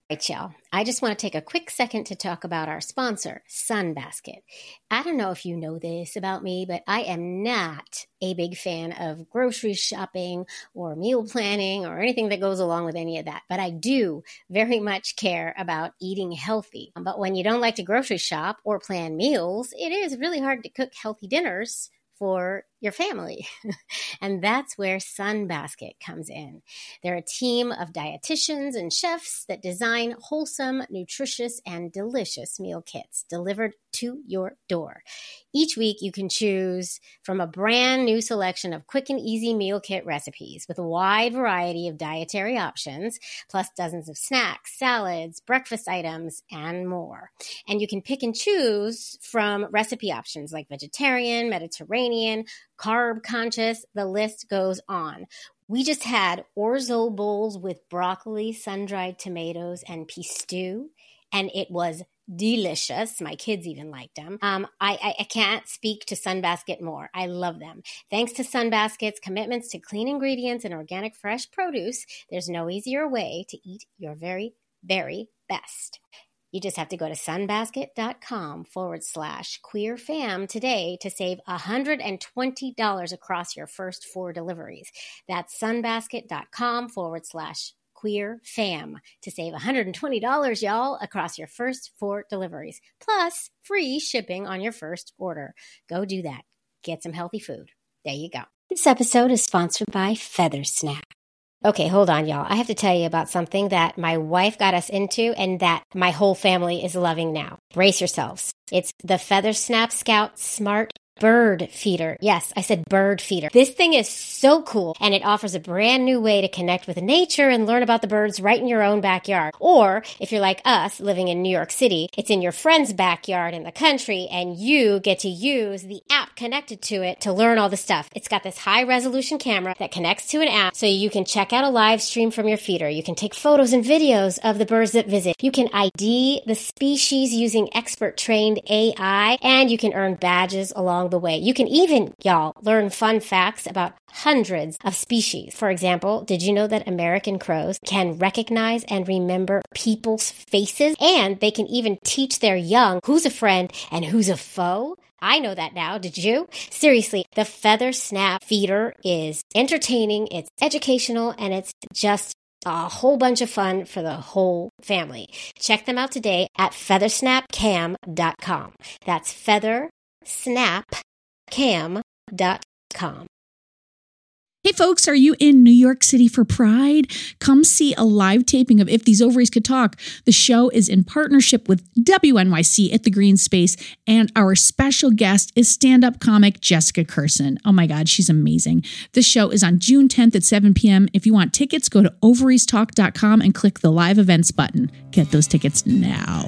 Right, y'all. I just want to take a quick second to talk about our sponsor, Sunbasket. I don't know if you know this about me, but I am not a big fan of grocery shopping or meal planning or anything that goes along with any of that. But I do very much care about eating healthy. But when you don't like to grocery shop or plan meals, it is really hard to cook healthy dinners for your family. And that's where Sunbasket comes in. They're a team of dietitians and chefs that design wholesome, nutritious, and delicious meal kits delivered to your door. Each week, you can choose from a brand new selection of quick and easy meal kit recipes with a wide variety of dietary options, plus dozens of snacks, salads, breakfast items, and more. And you can pick and choose from recipe options like vegetarian, Mediterranean, carb conscious, the list goes on. We just had orzo bowls with broccoli, sun-dried tomatoes, and pea stew, and it was delicious. My kids even liked them. I can't speak to Sunbasket more. I love them. Thanks to Sunbasket's commitments to clean ingredients and organic fresh produce, there's no easier way to eat your very, very best. You just have to go to sunbasket.com/queerfam today to save $120 across your first 4 deliveries. That's sunbasket.com/queerfam to save $120, y'all, across your first 4 deliveries, plus free shipping on your first order. Go do that. Get some healthy food. There you go. This episode is sponsored by Feather Snap. Okay, hold on, y'all. I have to tell you about something that my wife got us into and that my whole family is loving now. Brace yourselves. It's the Feather Snap Scout Smart Bird Feeder. Yes, I said bird feeder. This thing is so cool, and it offers a brand new way to connect with nature and learn about the birds right in your own backyard. Or, if you're like us, living in New York City, it's in your friend's backyard in the country, and you get to use the app connected to it to learn all the stuff. It's got this high-resolution camera that connects to an app, so you can check out a live stream from your feeder. You can take photos and videos of the birds that visit. You can ID the species using expert-trained AI, and you can earn badges along the way. You can even, y'all, learn fun facts about hundreds of species. For example, did you know that American crows can recognize and remember people's faces? And they can even teach their young who's a friend and who's a foe? I know that now. Did you? Seriously, the Feather Snap Feeder is entertaining, it's educational, and it's just a whole bunch of fun for the whole family. Check them out today at feathersnapcam.com. That's feathersnapcam.com. Hey folks, are you in New York City for Pride? Come see a live taping of If These Ovaries Could Talk. The show is in partnership with WNYC at the Green Space, and our special guest is stand-up comic Jessica Curson. Oh my God, she's amazing. The show is on June 10th at 7 p.m. If you want tickets, go to ovariestalk.com and click the live events button. Get those tickets now.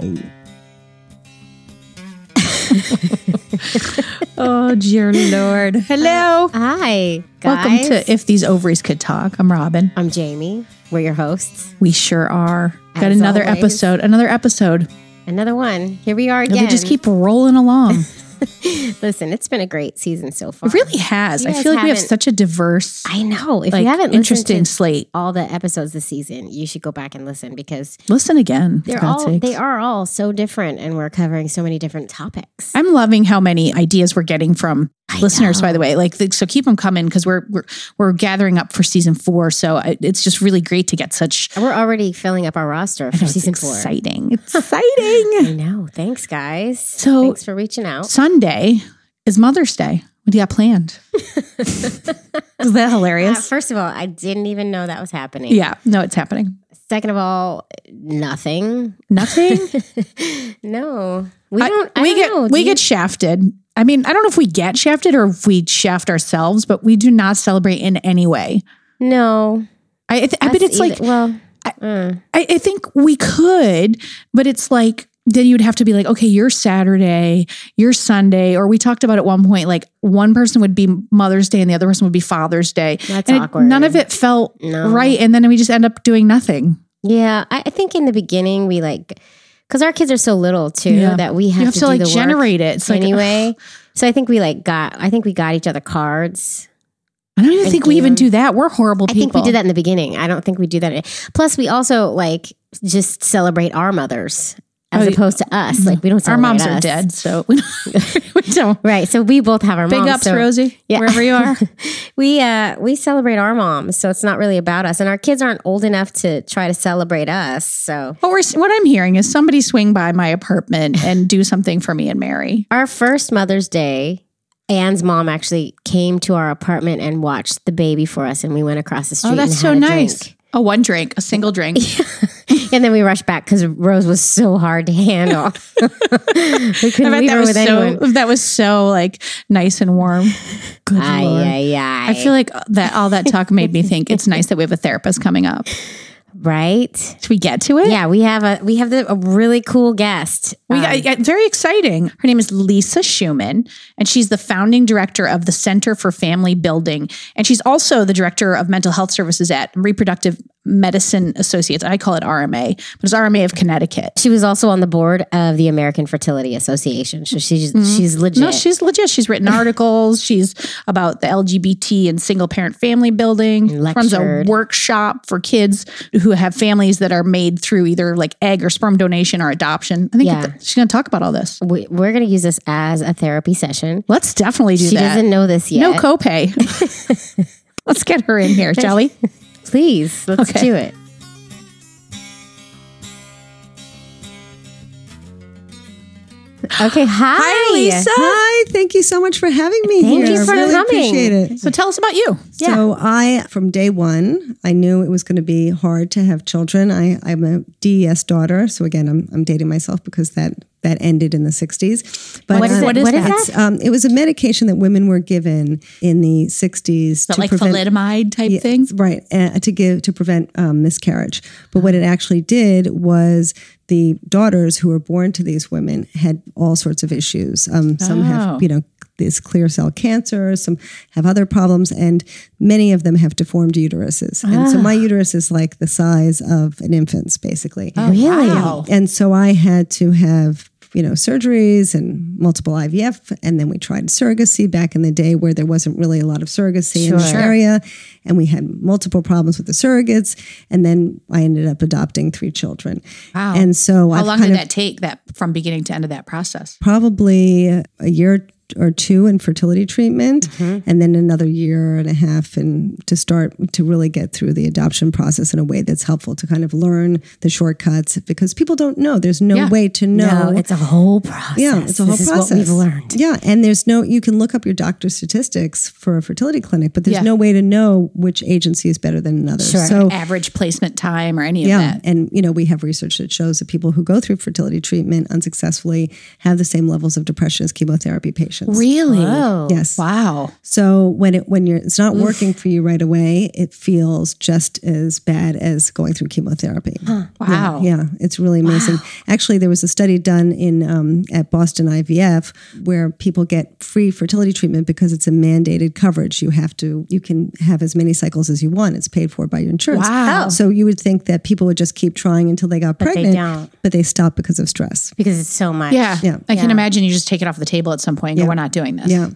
Oh, dear Lord. Hello. Hi, guys. Welcome to If These Ovaries Could Talk. I'm Robin. I'm Jamie. We're your hosts. We sure are. Got As another always. episode. Another one. Here we are again. And we just keep rolling along. Listen, it's been a great season so far. It really has. You I guys feel like we have haven't- such a diverse, I know. If like, you haven't interesting listened to slate. all the episodes this season, you should go back and listen because Listen again. for God's sakes. they are all so different, and we're covering so many different topics. I'm loving how many ideas we're getting from I listeners, know. by the way. So keep them coming because we're gathering up for season 4. So it's just really great to get such. We're already filling up our roster I for know, it's season 4. exciting. It's I exciting. know. Thanks, guys. So- thanks for reaching out. Sunday is Mother's Day. What do you got planned? Is that hilarious? First of all, I didn't even know that was happening. Yeah, no, it's happening. Second of all, nothing. Nothing. No, we don't. I don't know. We Do get shafted. I mean, I don't know if we get shafted or if we shaft ourselves, but we do not celebrate in any way. No. I bet it's like, well, I think we could, but it's like, then you'd have to be like, okay, you're Saturday, you're Sunday, or we talked about at one point, like one person would be Mother's Day and the other person would be Father's Day. That's and awkward. None of it felt No. right. And then we just end up doing nothing. yeah, I think in the beginning we because our kids are so little too Yeah. that we You have have to to do like the work generate it. It's like, anyway. So I think we got each other cards. I don't even and think we even games. do that. We're horrible I people. think we did that in the beginning. I don't think we do that. Plus, we also just celebrate our mothers as opposed to us. Like we don't Our celebrate moms are us. dead, so we don't. Right. So we both have our Big moms. ups, so, Rosie, wherever you are. we celebrate our moms, so it's not really about us. And our kids aren't old enough to try to celebrate us. So What I'm hearing is somebody swing by my apartment and do something for me and Mary. our first Mother's Day, Anne's mom actually came to our apartment and watched the baby for us, and we went across the street. Oh, that's and so had a nice. drink. Oh, one drink, a single drink. And then we rushed back because Rose was so hard to handle. We couldn't leave her with anyone. That was so like nice and warm. Good Lord. I feel like that all that talk made me think it's nice that we have a therapist coming up. Right? Should we get to it? Yeah, we have a really cool guest. Very exciting. Her name is Lisa Schumann, and she's the founding director of the Center for Family Building. And she's also the director of mental health services at Reproductive Medicine Associates. I call it RMA, but it's RMA of Connecticut. She was also on the board of the American Fertility Association. So she's legit. No, she's legit. She's written articles. She's about the LGBT and single parent family building. Runs a workshop for kids who have families that are made through either like egg or sperm donation or adoption. I think she's going to talk about all this. We're going to use this as a therapy session. Let's definitely do that. She doesn't know this yet. No copay. Let's get her in here, shall we? Please, let's do it. Okay, Hi, Lisa. Hi, thank you so much for having me here. Thank you for I really coming. appreciate it. So tell us about you. So from day one, I knew it was going to be hard to have children. I'm a DES daughter. So again, I'm dating myself because that ended in the 60s. But what is that? It was a medication that women were given in the 60s to like thalidomide type thing? Right, to prevent miscarriage. But what it actually did was the daughters who were born to these women had all sorts of issues. Some have, this clear cell cancer, some have other problems, and many of them have deformed uteruses. And so my uterus is like the size of an infant's, basically. Oh, really? Wow. And so I had to have surgeries and multiple IVF. And then we tried surrogacy back in the day where there wasn't really a lot of surrogacy in this area. And we had multiple problems with the surrogates. And then I ended up adopting 3 children. Wow. And so how long did that take from beginning to end of that process? Probably a year or 2 in fertility treatment, and then another year and a half and to start to really get through the adoption process in a way that's helpful to kind of learn the shortcuts, because people don't know. There's no way to know. No, it's a whole process. Yeah, it's a whole process. Is what we've learned. Yeah, and you can look up your doctor's statistics for a fertility clinic, but there's no way to know which agency is better than another. Sure. So average placement time or any of that. And we have research that shows that people who go through fertility treatment unsuccessfully have the same levels of depression as chemotherapy patients. Really? Oh. Yes. Wow. So when it's not working for you right away, it feels just as bad as going through chemotherapy. Wow. Yeah, it's really amazing. Wow. Actually, there was a study done in at Boston IVF where people get free fertility treatment because it's a mandated coverage. You can have as many cycles as you want. It's paid for by your insurance. Wow. So you would think that people would just keep trying until they got pregnant, they don't. but they stop because of stress. Because it's so much. Yeah. I can Yeah. imagine you just take it off the table at some point and go, we're not doing this. Yeah.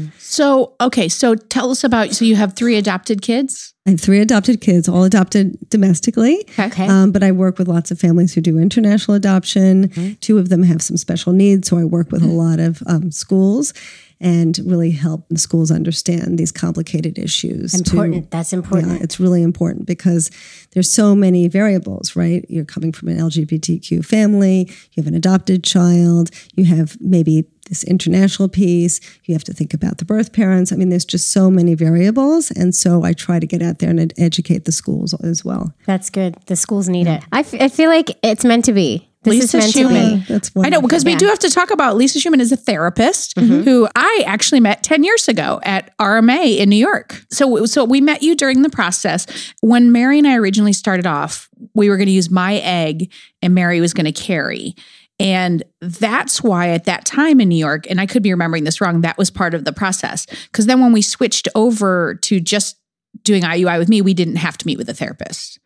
So tell us about, you have 3 adopted kids? I have 3 adopted kids, all adopted domestically. Okay. But I work with lots of families who do international adoption. 2 of them have some special needs. So I work with a lot of schools and really help the schools understand these complicated issues. That's important. Yeah, it's really important because there's so many variables, right? You're coming from an LGBTQ family, you have an adopted child, you have maybe this international piece, you have to think about the birth parents. I mean, there's just so many variables. And so I try to get out there and educate the schools as well. That's good. The schools need it. I feel like it's meant to be. This Lisa is meant Schumann. to be. That's I know, because we do have to talk about Lisa Schumann is a therapist who I actually met 10 years ago at RMA in New York. So we met you during the process. When Mary and I originally started off, we were going to use my egg and Mary was going to carry. And that's why at that time in New York, and I could be remembering this wrong, that was part of the process. Because then when we switched over to just doing IUI with me, we didn't have to meet with a therapist.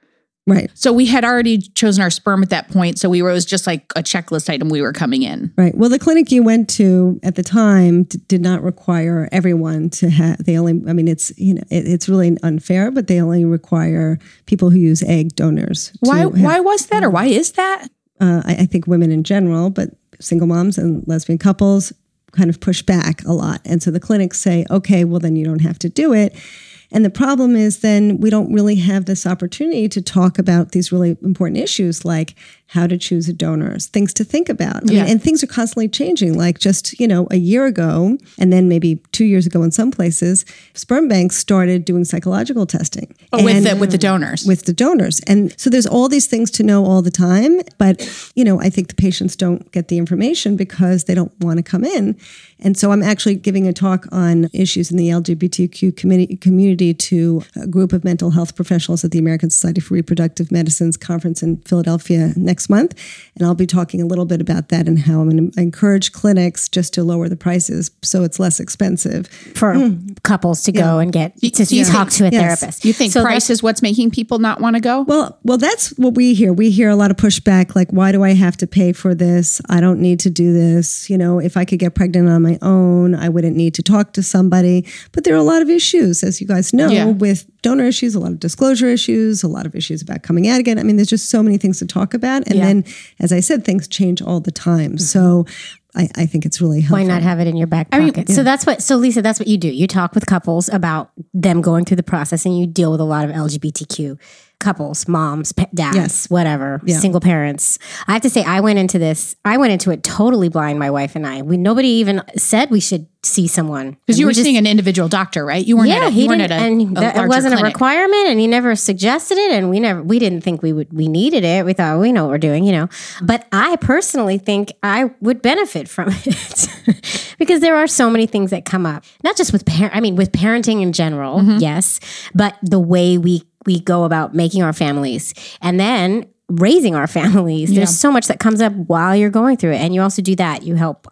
Right. So we had already chosen our sperm at that point. So it was just like a checklist item we were coming in. Right. Well, the clinic you went to at the time did not require everyone to have, they only, I mean, it's, it's really unfair, but they only require people who use egg donors. Why was that, or why is that? I think women in general, but single moms and lesbian couples kind of push back a lot. And so the clinics say, okay, well, then you don't have to do it. And the problem is then we don't really have this opportunity to talk about these really important issues like how to choose a donor, things to think about. I mean, and things are constantly changing. Like just, a year ago, and then maybe 2 years ago in some places, sperm banks started doing psychological testing. With the donors. With the donors. And so there's all these things to know all the time. But, I think the patients don't get the information because they don't want to come in. And so I'm actually giving a talk on issues in the LGBTQ community to a group of mental health professionals at the American Society for Reproductive Medicine's conference in Philadelphia next month. And I'll be talking a little bit about that and how I'm going to encourage clinics just to lower the prices so it's less expensive. For couples to go and get to talk to a therapist. You think price is what's making people not want to go? Well, that's what we hear. We hear a lot of pushback, like, why do I have to pay for this? I don't need to do this. If I could get pregnant on my own, I wouldn't need to talk to somebody. But there are a lot of issues, as you guys know, with donor issues, a lot of disclosure issues, a lot of issues about coming out again. I mean, there's just so many things to talk about. And then, as I said, things change all the time. Mm-hmm. So I think it's really helpful. Why not have it in your back pocket? So Lisa, that's what you do. You talk with couples about them going through the process, and you deal with a lot of LGBTQ couples, moms, dads, whatever, single parents. I have to say, I went into it totally blind, my wife and I. Nobody even said we should see someone. Because you were seeing an individual doctor, right? You weren't at a it wasn't clinic. A requirement, and he never suggested it, and we didn't think we needed it. We thought, we know what we're doing, But I personally think I would benefit from it because there are so many things that come up, not just with with parenting in general, yes, but the way we go about making our families and then raising our families. There's so much that comes up while you're going through it. And you also do that. You help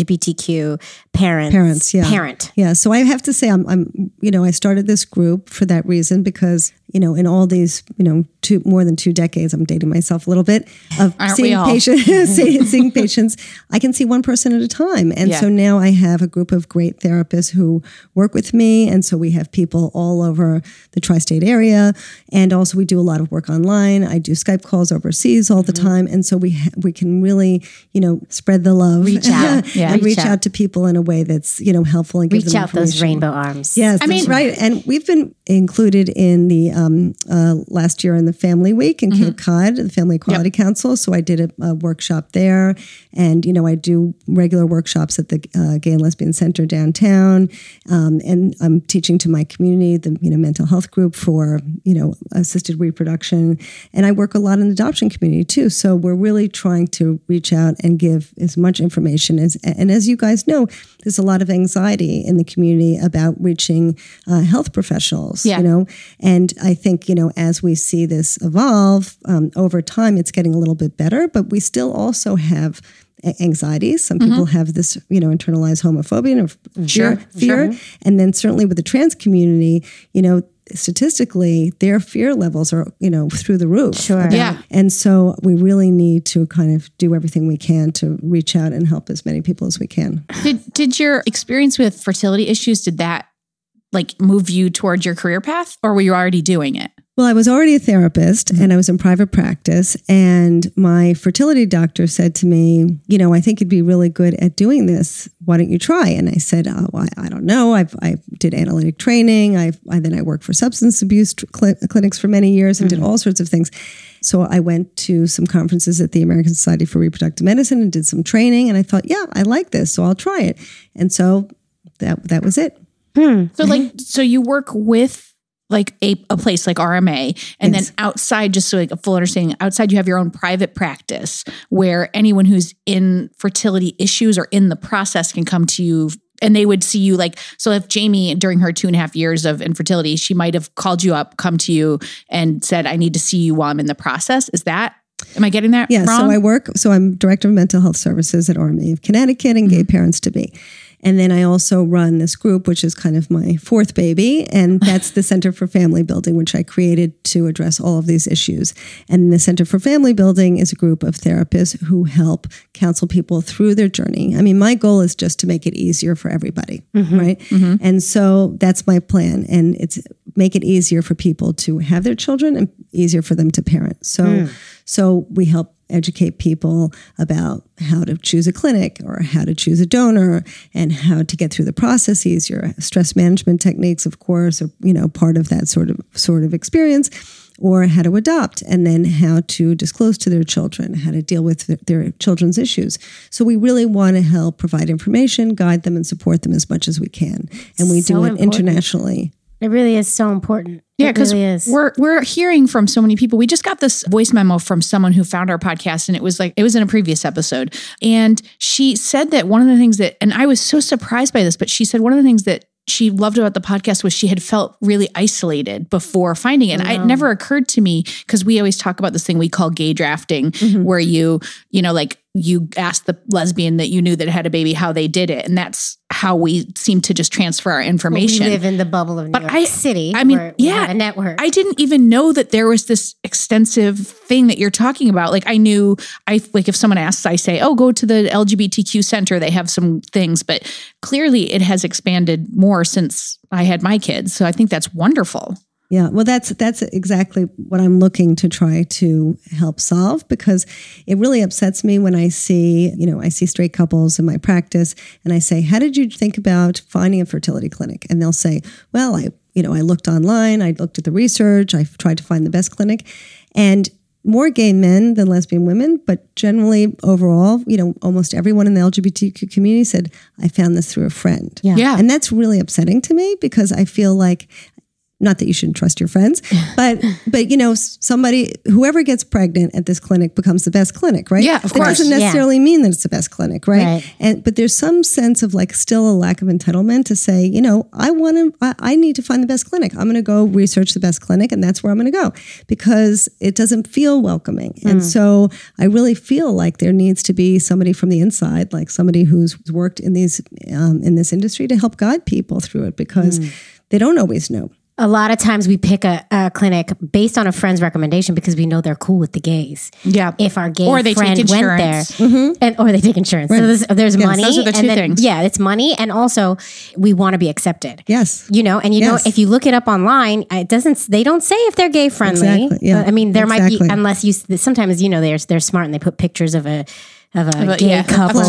LGBTQ parents. Parent. Yeah. So I have to say, I'm I started this group for that reason because, in all these, more than 2 decades, I'm dating myself a little bit, of seeing patients, I can see one person at a time. And so now I have a group of great therapists who work with me. And so we have people all over the tri-state area. And also we do a lot of work online. I do Skype calls overseas all the time. And so we can really, spread the love. Reach out. And reach out to people in a way that's, helpful and give them out those rainbow arms. Yes, that's right. And we've been included in the last year in the Family Week in Cape Cod, the Family Equality Council. So I did a workshop there. And, I do regular workshops at the Gay and Lesbian Center downtown. And I'm teaching to my community, the mental health group for, assisted reproduction. And I work a lot in the adoption community too. So we're really trying to reach out and give as much information as you guys know, there's a lot of anxiety in the community about reaching health professionals, and I think, as we see this evolve over time, it's getting a little bit better, but we still also have anxieties. Some people have this, internalized homophobia or fear. And then certainly with the trans community, statistically, their fear levels are, through the roof. Sure. And so we really need to kind of do everything we can to reach out and help as many people as we can. Did your experience with fertility issues, did that move you towards your career path, or were you already doing it? Well, I was already a therapist and I was in private practice, and my fertility doctor said to me, I think you'd be really good at doing this. Why don't you try? And I said, I don't know. I did analytic training. Then I worked for substance abuse clinics for many years and did all sorts of things. So I went to some conferences at the American Society for Reproductive Medicine and did some training. And I thought, I like this, so I'll try it. And so that was it. So you work with a place like RMA, and then outside, just so a full understanding, outside you have your own private practice where anyone who's in fertility issues or in the process can come to you, and they would see you so if Jamie, during her 2.5 years of infertility, she might have called you up, come to you and said, I need to see you while I'm in the process. Am I getting that wrong? So I'm director of mental health services at RMA of Connecticut and Gay Parents to Be. And then I also run this group, which is kind of my fourth baby. And that's the Center for Family Building, which I created to address all of these issues. And the Center for Family Building is a group of therapists who help counsel people through their journey. I mean, my goal is just to make it easier for everybody, right? And so that's my plan. And it's make it easier for people to have their children and easier for them to parent. So we help educate people about how to choose a clinic or how to choose a donor and how to get through the processes. Your stress management techniques, of course, are, part of that sort of experience, or how to adopt, and then how to disclose to their children, how to deal with their children's issues. So we really want to help provide information, guide them, and support them as much as we can. And we do it internationally. It really is so important. Yeah, because we're hearing from so many people. We just got this voice memo from someone who found our podcast, and it was in a previous episode. And she said that one of the things that, and I was so surprised by this, but she said one of the things that she loved about the podcast was she had felt really isolated before finding it. And it never occurred to me, because we always talk about this thing we call gay drafting, where you ask the lesbian that you knew that had a baby how they did it. And that's how we seem to just transfer our information. We live in the bubble of New York City. I mean, we have a network. I didn't even know that there was this extensive thing that you're talking about. Like if someone asks, I say, oh, go to the LGBTQ center. They have some things, but clearly it has expanded more since I had my kids. So I think that's wonderful. Yeah, well, that's exactly what I'm looking to try to help solve, because it really upsets me when I see straight couples in my practice, and I say, how did you think about finding a fertility clinic? And they'll say, well, I looked online, I looked at the research, I tried to find the best clinic, and more gay men than lesbian women, but generally overall, almost everyone in the LGBTQ community said, I found this through a friend. Yeah. And that's really upsetting to me, because I feel like, not that you shouldn't trust your friends, but somebody, whoever gets pregnant at this clinic becomes the best clinic, right? Yeah, of course. That doesn't necessarily mean that it's the best clinic, right? But there's some sense of still a lack of entitlement to say, I need to find the best clinic. I'm going to go research the best clinic, and that's where I'm going to go, because it doesn't feel welcoming. And so I really feel like there needs to be somebody from the inside, like somebody who's worked in this industry, to help guide people through it, because they don't always know. A lot of times we pick a clinic based on a friend's recommendation because we know they're cool with the gays. Yeah. If our gay or they friend take went there, or they take insurance. Right. So there's money. Those are the two things. Yeah, it's money, and also we want to be accepted. Yes. If you look it up online, they don't say if they're gay friendly. Exactly. Yeah. I mean, there might be, unless sometimes they're smart and they put pictures of a gay couple,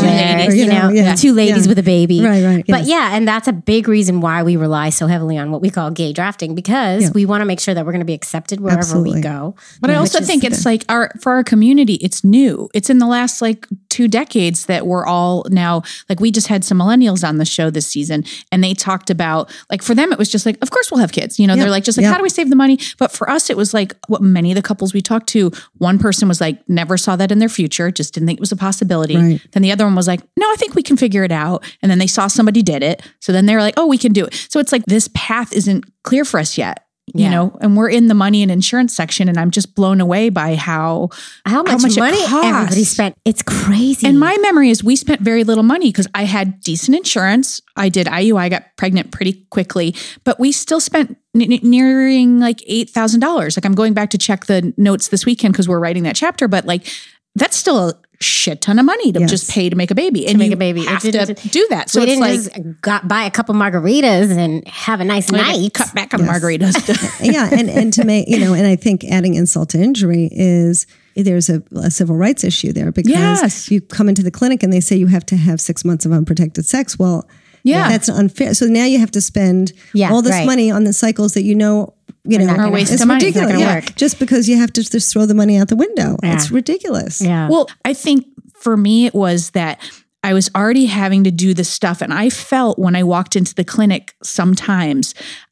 two ladies with a baby. Right. But and that's a big reason why we rely so heavily on what we call gay drafting, because we want to make sure that we're going to be accepted wherever we go. But I also think it's for our community, it's new. It's in the last 2 decades that we're all now, we just had some millennials on the show this season, and they talked about, for them, it was just of course we'll have kids. They're how do we save the money? But for us, it was what many of the couples we talked to, one person was never saw that in their future, just didn't think it was a possibility. Right. Then the other one was no, I think we can figure it out. And then they saw somebody did it. So then they were oh, we can do it. So it's this path isn't clear for us yet. And we're in the money and insurance section, and I'm just blown away by how much money everybody spent. It's crazy. And my memory is we spent very little money because I had decent insurance. I did IUI, I got pregnant pretty quickly, but we still spent nearing $8,000. I'm going back to check the notes this weekend because we're writing that chapter, but that's still a shit ton of money to just pay to make a baby. And you have to do that. So we didn't just buy a couple margaritas and have a nice night. Cut back on margaritas. And to make, and I think adding insult to injury is there's a civil rights issue there, because you come into the clinic and they say you have to have 6 months of unprotected sex. Well, that's unfair. So now you have to spend all this money on the cycles that or waste it's of money. ridiculous. It's not gonna work. Just because you have to just throw the money out the window. Yeah. It's ridiculous. Yeah. Well, I think for me, it was that I was already having to do this stuff. And I felt when I walked into the clinic, sometimes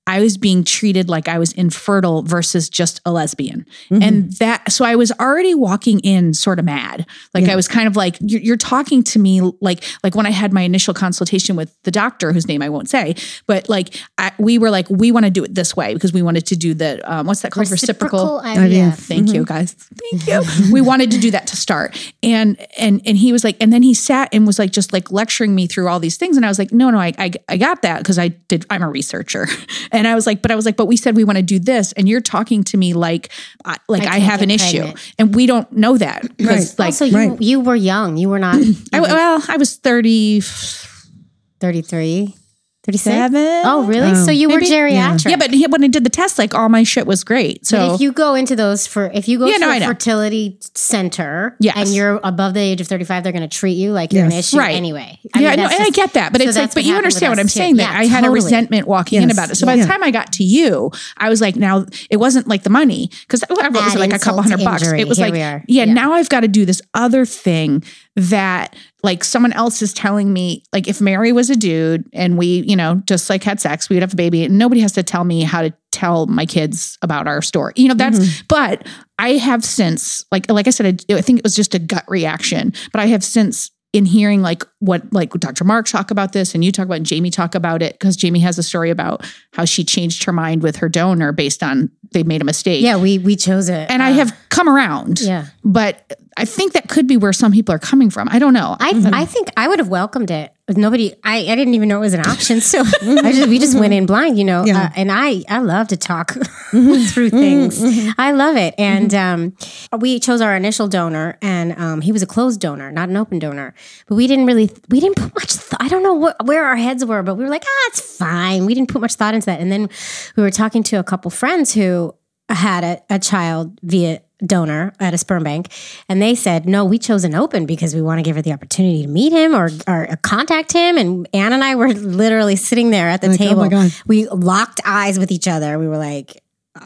I was being treated like I was infertile versus just a lesbian. And so I was already walking in sort of mad. Like I was kind of like, you're talking to me like when I had my initial consultation with the doctor, whose name I won't say, but like we were like, we want to do it this way because we wanted to do the, what's that called? Reciprocal IVF. Thank you guys. Thank you. We wanted to do that to start. And he was like, and then he sat and was like, just like lecturing me through all these things. And I was like, no, I got that because I'm a researcher. And I was like, but we said we want to do this. And you're talking to me like I have an issue. And we don't know that. Right. Like, also, you were young. You were not. I was 30. 33. 37? Oh, really? So you were geriatric. Yeah, but when I did the test, like all my shit was great. So but if you go into those to a fertility center and you're above the age of 35, they're going to treat you like you're an issue anyway. And I get that. But it's like, but you understand what I'm saying, that I had a resentment walking in about it. So by the time I got to you, I was like, now it wasn't like the money, because what was it, like a couple $100? It was like, now I've got to do this other thing that like someone else is telling me, like if Mary was a dude and we, just like had sex, we would have a baby, and nobody has to tell me how to tell my kids about our story. But I have since, like I said, I think it was just a gut reaction, but I have since, in hearing like Dr. Mark talk about this and you talk about, and Jamie talk about it, because Jamie has a story about how she changed her mind with her donor based on they made a mistake. Yeah, we chose it. And I have come around. Yeah. But I think that could be where some people are coming from. I don't know. I think I would have welcomed it. Nobody, I didn't even know it was an option. So we just went in blind, and I love to talk through things. I love it. And we chose our initial donor, and he was a closed donor, not an open donor. But we didn't put much I don't know where our heads were, but we were like, it's fine. We didn't put much thought into that. And then we were talking to a couple friends who had a child via donor at a sperm bank, and they said, no, we chose an open because we want to give her the opportunity to meet him or contact him. And Anne and I were literally sitting there at the table. Oh my God. We locked eyes with each other. We were like,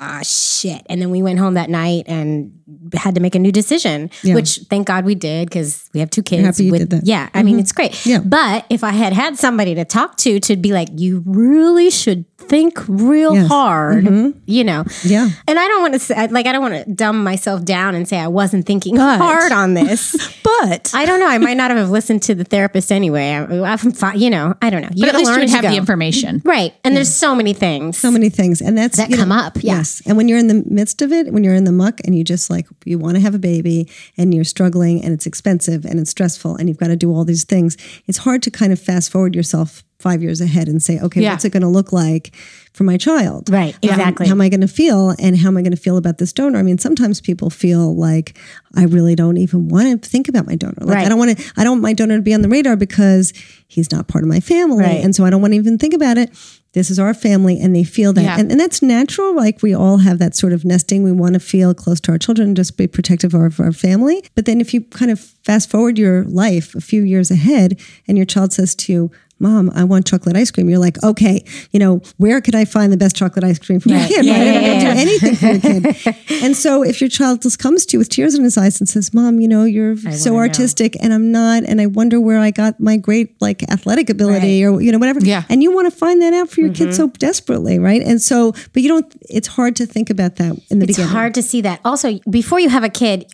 shit. And then we went home that night and had to make a new decision, which thank God we did, because we have 2 kids. Happy you did that. Yeah. I mean, it's great. Yeah. But if I had somebody to talk to be like, you really should think real hard, Yeah. And I don't want to say, I don't want to dumb myself down and say I wasn't thinking hard on this. But I don't know. I might not have listened to the therapist anyway. I don't know. You but at least you would have the information. Right. And there's so many things. And that come up. Yeah. Yes. And when you're in the midst of it, when you're in the muck and you just like, you want to have a baby and you're struggling and it's expensive and it's stressful and you've got to do all these things, it's hard to kind of fast forward yourself 5 years ahead and say, okay, what's it going to look like for my child? Right, exactly. How am I going to feel, and how am I going to feel about this donor? I mean, sometimes people feel like I really don't even want to think about my donor. Like I don't want my donor to be on the radar because he's not part of my family. Right. And so I don't want to even think about it. This is our family, and they feel that. Yeah. And that's natural. Like we all have that sort of nesting. We want to feel close to our children and just be protective of our family. But then if you kind of fast forward your life a few years ahead and your child says to you, Mom, I want chocolate ice cream. You're like, okay, where could I find the best chocolate ice cream for my kid? Right? I don't do anything for your kid. And so if your child just comes to you with tears in his eyes and says, Mom, you're so artistic and I'm not, and I wonder where I got my great like athletic ability or, whatever. Yeah. And you want to find that out for your kid so desperately, right? And so, but it's hard to think about that in the beginning. It's hard to see that. Also, before you have a kid,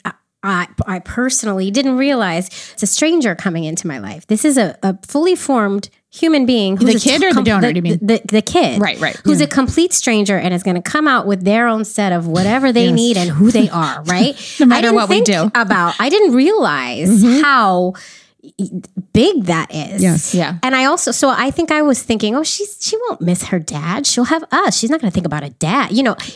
I personally didn't realize it's a stranger coming into my life. This is a fully formed human being. Who's the kid or the donor, do you mean? The kid. Right. Who's a complete stranger and is going to come out with their own set of whatever they need and who they are, right? No matter what we do. I didn't realize how big that is. Yes. Yeah. And I think I was thinking, she won't miss her dad. She'll have us. She's not going to think about a dad.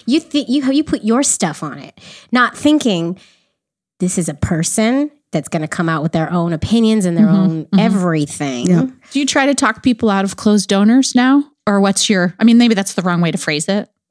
You put your stuff on it, not thinking this is a person that's going to come out with their own opinions and their own everything. Yeah. Do you try to talk people out of closed donors now? Or maybe that's the wrong way to phrase it.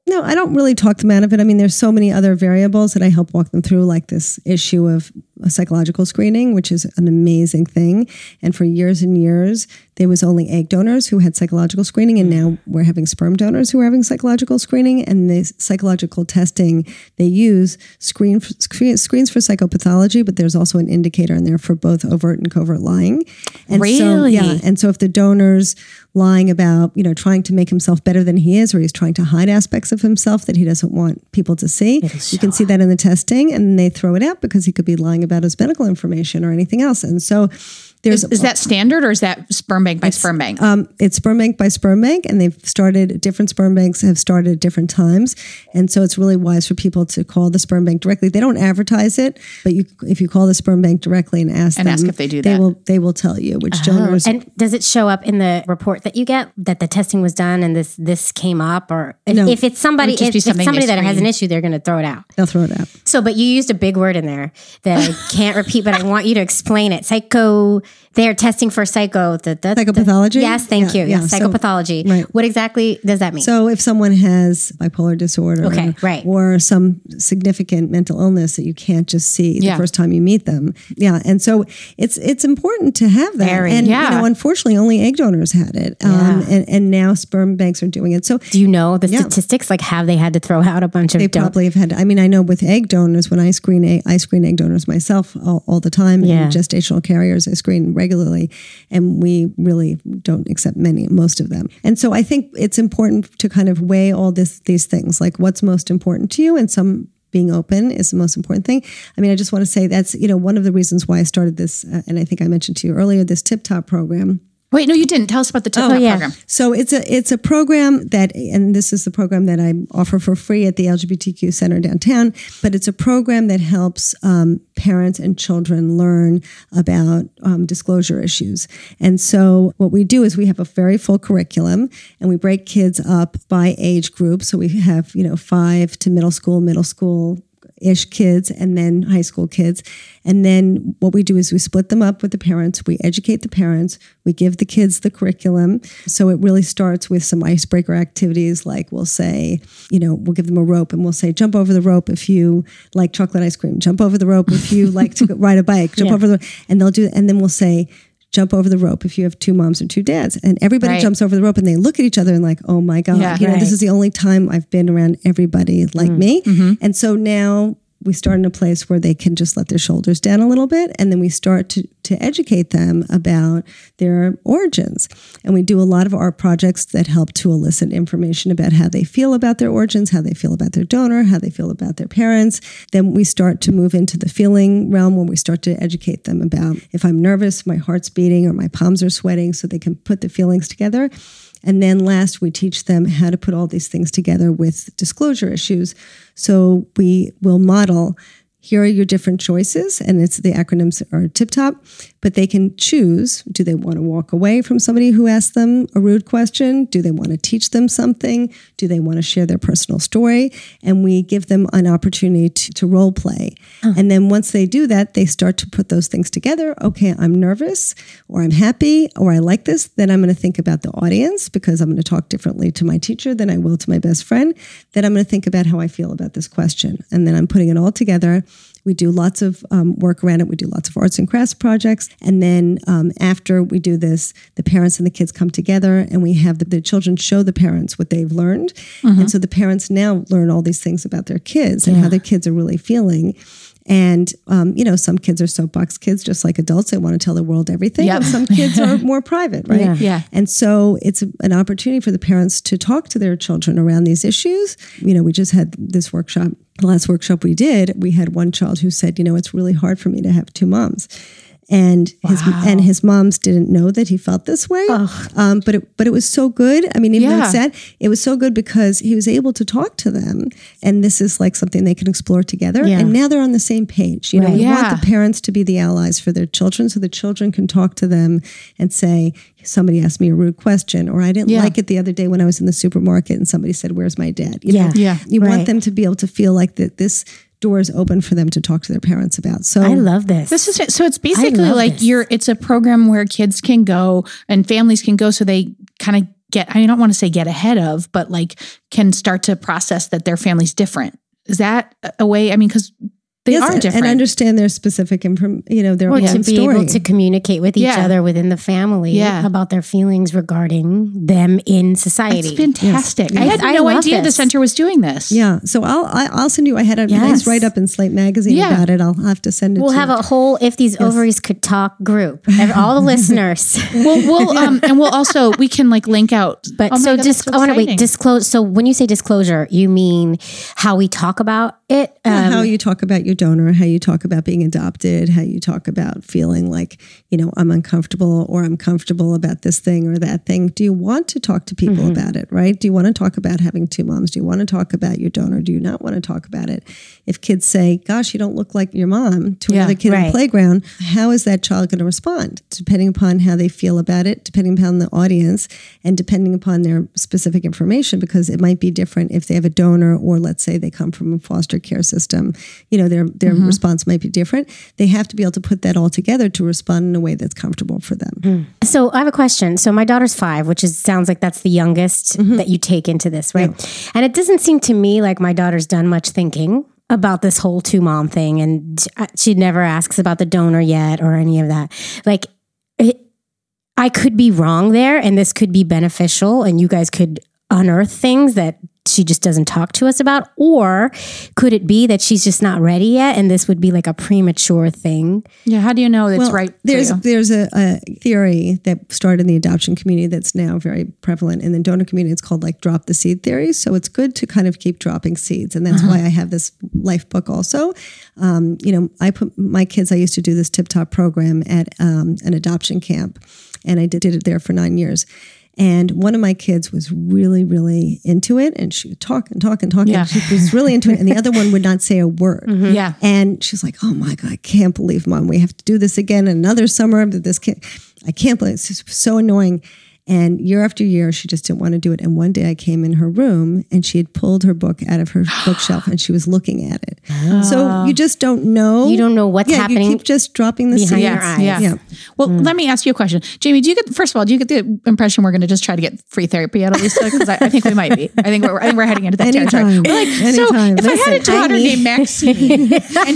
No, I don't really talk them out of it. I mean, there's so many other variables that I help walk them through, like this issue of a psychological screening, which is an amazing thing. And for years and years, there was only egg donors who had psychological screening, and now we're having sperm donors who are having psychological screening. And the psychological testing they use screens for psychopathology, but there's also an indicator in there for both overt and covert lying. And really? And so if the donor's lying about, trying to make himself better than he is, or he's trying to hide aspects of himself that he doesn't want people to see, you can see that in the testing, and they throw it out because he could be lying about his medical information or anything else. And so is that standard, or is that sperm bank by sperm bank? It's sperm bank by sperm bank, and different sperm banks have started at different times. And so it's really wise for people to call the sperm bank directly. They don't advertise it, but if you call the sperm bank directly and ask if they do that, they will tell you which donors. And does it show up in the report that you get that the testing was done and this came up, or if it's somebody that has an issue, they're going to throw it out. They'll throw it out. So, but you used a big word in there that I can't repeat, but I want you to explain it. They're testing for psychopathology. Yes, thank you. Yes, psychopathology. Right. What exactly does that mean? So if someone has bipolar disorder, or some significant mental illness that you can't just see the first time you meet them, and so it's important to have that. And unfortunately, only egg donors had it, and now sperm banks are doing it. So do you know the statistics? Like, have they had to throw out a bunch of? They probably have had. I mean, I know with egg donors, when I screen egg donors myself all the time, and gestational carriers I screen regularly, and we really don't accept most of them. And so I think it's important to kind of weigh all these things, like what's most important to you, and some being open is the most important thing. I mean, I just want to say that's, one of the reasons why I started this, and I think I mentioned to you earlier, this Tip Top program. Wait, no, you didn't. Tell us about the Tip Top program. So it's a program that, and this is the program that I offer for free at the LGBTQ Center downtown, but it's a program that helps parents and children learn about disclosure issues. And so what we do is we have a very full curriculum, and we break kids up by age group. So we have, 5 to middle school-ish kids, and then high school kids. And then what we do is we split them up with the parents. We educate the parents. We give the kids the curriculum. So it really starts with some icebreaker activities, like we'll say, we'll give them a rope, and we'll say, jump over the rope if you like chocolate ice cream. Jump over the rope if you like to ride a bike. Jump over and they'll do, and then we'll say, jump over the rope if you have 2 moms or 2 dads. And everybody jumps over the rope, and they look at each other and like, oh my God, this is the only time I've been around everybody like me. Mm-hmm. And so now we start in a place where they can just let their shoulders down a little bit, and then we start to educate them about their origins. And we do a lot of art projects that help to elicit information about how they feel about their origins, how they feel about their donor, how they feel about their parents. Then we start to move into the feeling realm, where we start to educate them about, if I'm nervous, my heart's beating, or my palms are sweating, so they can put the feelings together. And then last, we teach them how to put all these things together with disclosure issues. So we will model, here are your different choices, and the acronyms are Tip Top, but they can choose, do they want to walk away from somebody who asked them a rude question? Do they want to teach them something? Do they want to share their personal story? And we give them an opportunity to role play. And then once they do that, they start to put those things together. Okay, I'm nervous, or I'm happy, or I like this. Then I'm going to think about the audience, because I'm going to talk differently to my teacher than I will to my best friend. Then I'm going to think about how I feel about this question. And then I'm putting it all together. We do lots of work around it. We do lots of arts and crafts projects. And then after we do this, the parents and the kids come together, and we have the children show the parents what they've learned. Mm-hmm. And so the parents now learn all these things about their kids and how their kids are really feeling. And, some kids are soapbox kids, just like adults. They want to tell the world everything. Yep. And some kids are more private, right? Yeah. And so it's an opportunity for the parents to talk to their children around these issues. We just had this workshop. The last workshop we did, we had one child who said, it's really hard for me to have 2 moms. And his moms didn't know that he felt this way. But it was so good. I mean, even though it's sad, it was so good because he was able to talk to them. And this is like something they can explore together. Yeah. And now they're on the same page. We want the parents to be the allies for their children, so the children can talk to them and say, somebody asked me a rude question, or I didn't like it the other day when I was in the supermarket and somebody said, where's my dad? You want them to be able to feel like that this door is open for them to talk to their parents about. So I love this. So it's basically like it's a program where kids can go and families can go, so they kind of I don't want to say get ahead of, but like can start to process that their family's different. Is that a way? I mean, because they are different. And understand their specific information, their own to be story. able to communicate with each other within the family about their feelings regarding them in society. It's fantastic. Yes. I had no idea the center was doing this. Yeah. So I'll send you, I had a nice write-up in Slate Magazine about it. I'll have to send it to you. We'll have a whole If These Ovaries Could Talk group. All the listeners. And we'll also, we can like link out. But I want to disclose. So when you say disclosure, you mean how we talk about it? How you talk about your donor, how you talk about being adopted, how you talk about feeling like, I'm uncomfortable or I'm comfortable about this thing or that thing. Do you want to talk to people about it, right? Do you want to talk about having two moms? Do you want to talk about your donor? Do you not want to talk about it? If kids say, gosh, you don't look like your mom to another kid in the playground, how is that child going to respond? Depending upon how they feel about it, depending upon the audience, and depending upon their specific information, because it might be different if they have a donor or let's say they come from a foster care system. Their response might be different. They have to be able to put that all together to respond in a way that's comfortable for them. So I have a question. So my daughter's 5, which sounds like that's the youngest that you take into this, right? Yeah. And it doesn't seem to me like my daughter's done much thinking about this whole 2-mom thing. And she never asks about the donor yet or any of that. Like, I could be wrong there and this could be beneficial and you guys could unearth things that she just doesn't talk to us about? Or could it be that she's just not ready yet and this would be like a premature thing? Yeah, how do you know that's right? There's a theory that started in the adoption community that's now very prevalent in the donor community. It's called like drop the seed theory. So it's good to kind of keep dropping seeds. And that's why I have this life book also. I put my kids, I used to do this Tip Top program at an adoption camp and I did it there for 9 years. And one of my kids was really, really into it. And she would talk and talk and talk. Yeah. And she was really into it. And the other one would not say a word. Yeah. And she's like, oh my God, I can't believe, Mom, we have to do this again. Another summer. I can't believe it's just so annoying. And year after year, she just didn't want to do it. And one day I came in her room and she had pulled her book out of her bookshelf and she was looking at it. So you just don't know. You don't know what's happening. You keep just dropping the behind seeds. your eyes. Yeah. Well, let me ask you a question. Jamie, first of all, do you get the impression we're going to just try to get free therapy out of Lisa? Because I think we might be. I think we're heading into that territory. Anytime. So if I had a daughter named Maxine and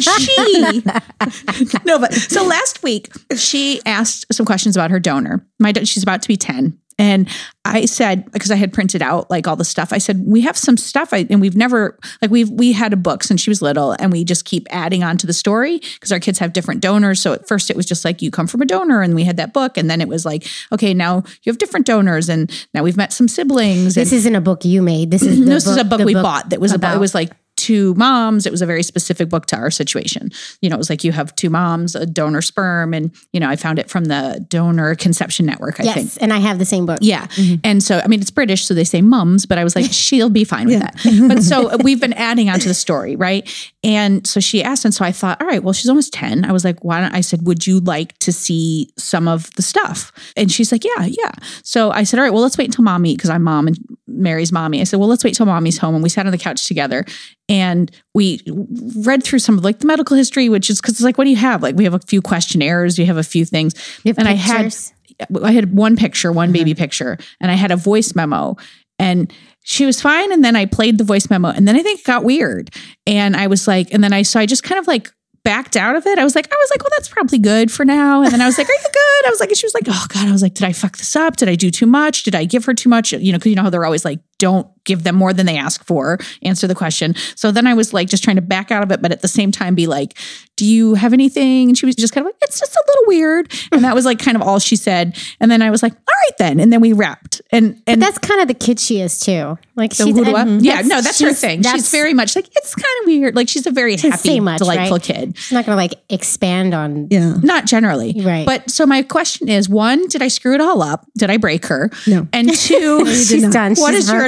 so last week she asked some questions about her donor. She's about to be 10. And I said, because I had printed out like all the stuff, I said, we have some stuff and we've never, like we had a book since she was little and we just keep adding on to the story because our kids have different donors. So at first it was just like, you come from a donor and we had that book. And then it was like, okay, now you have different donors and now we've met some siblings. This isn't a book you made. This is a book we bought that was about, it was like 2 moms. It was a very specific book to our situation. It was like you have 2 moms, a donor sperm, and I found it from the Donor Conception Network, I think. Yes, and I have the same book. Yeah. And so, I mean, it's British, so they say mums, but I was like, she'll be fine with that. But so we've been adding on to the story, right? And so she asked, and so I thought, all right, well, she's almost 10. I was like, I said, would you like to see some of the stuff? And she's like, yeah. So I said, all right, well, let's wait until Mommy, because I'm Mom and Mary's mommy. I said, well, let's wait till Mommy's home. And we sat on the couch together and we read through some of like the medical history, which is because it's like, what do you have? Like we have a few questionnaires, you have a few things. And pictures? I had one picture, one baby picture, and I had a voice memo and she was fine. And then I played the voice memo and then I think it got weird. And I was like, so I just kind of like backed out of it. I was like, well, that's probably good for now. And then I was like, are you good? I was like, and she was like, oh God, I was like, did I fuck this up? Did I do too much? Did I give her too much? Because how they're always like, don't give them more than they ask for, answer the question. So then I was like, just trying to back out of it, but at the same time be like, do you have anything? And she was just kind of like, it's just a little weird. And that was like kind of all she said. And then I was like, all right then. And then we wrapped. And that's kind of the kid she is too. Like she's that's her thing. She's very much like, it's kind of weird. Like she's a very happy, delightful kid. She's not going to like expand on. Yeah. Not generally. Right. But so my question is, 1, did I screw it all up? Did I break her? No. And 2, she's done. What is your advice?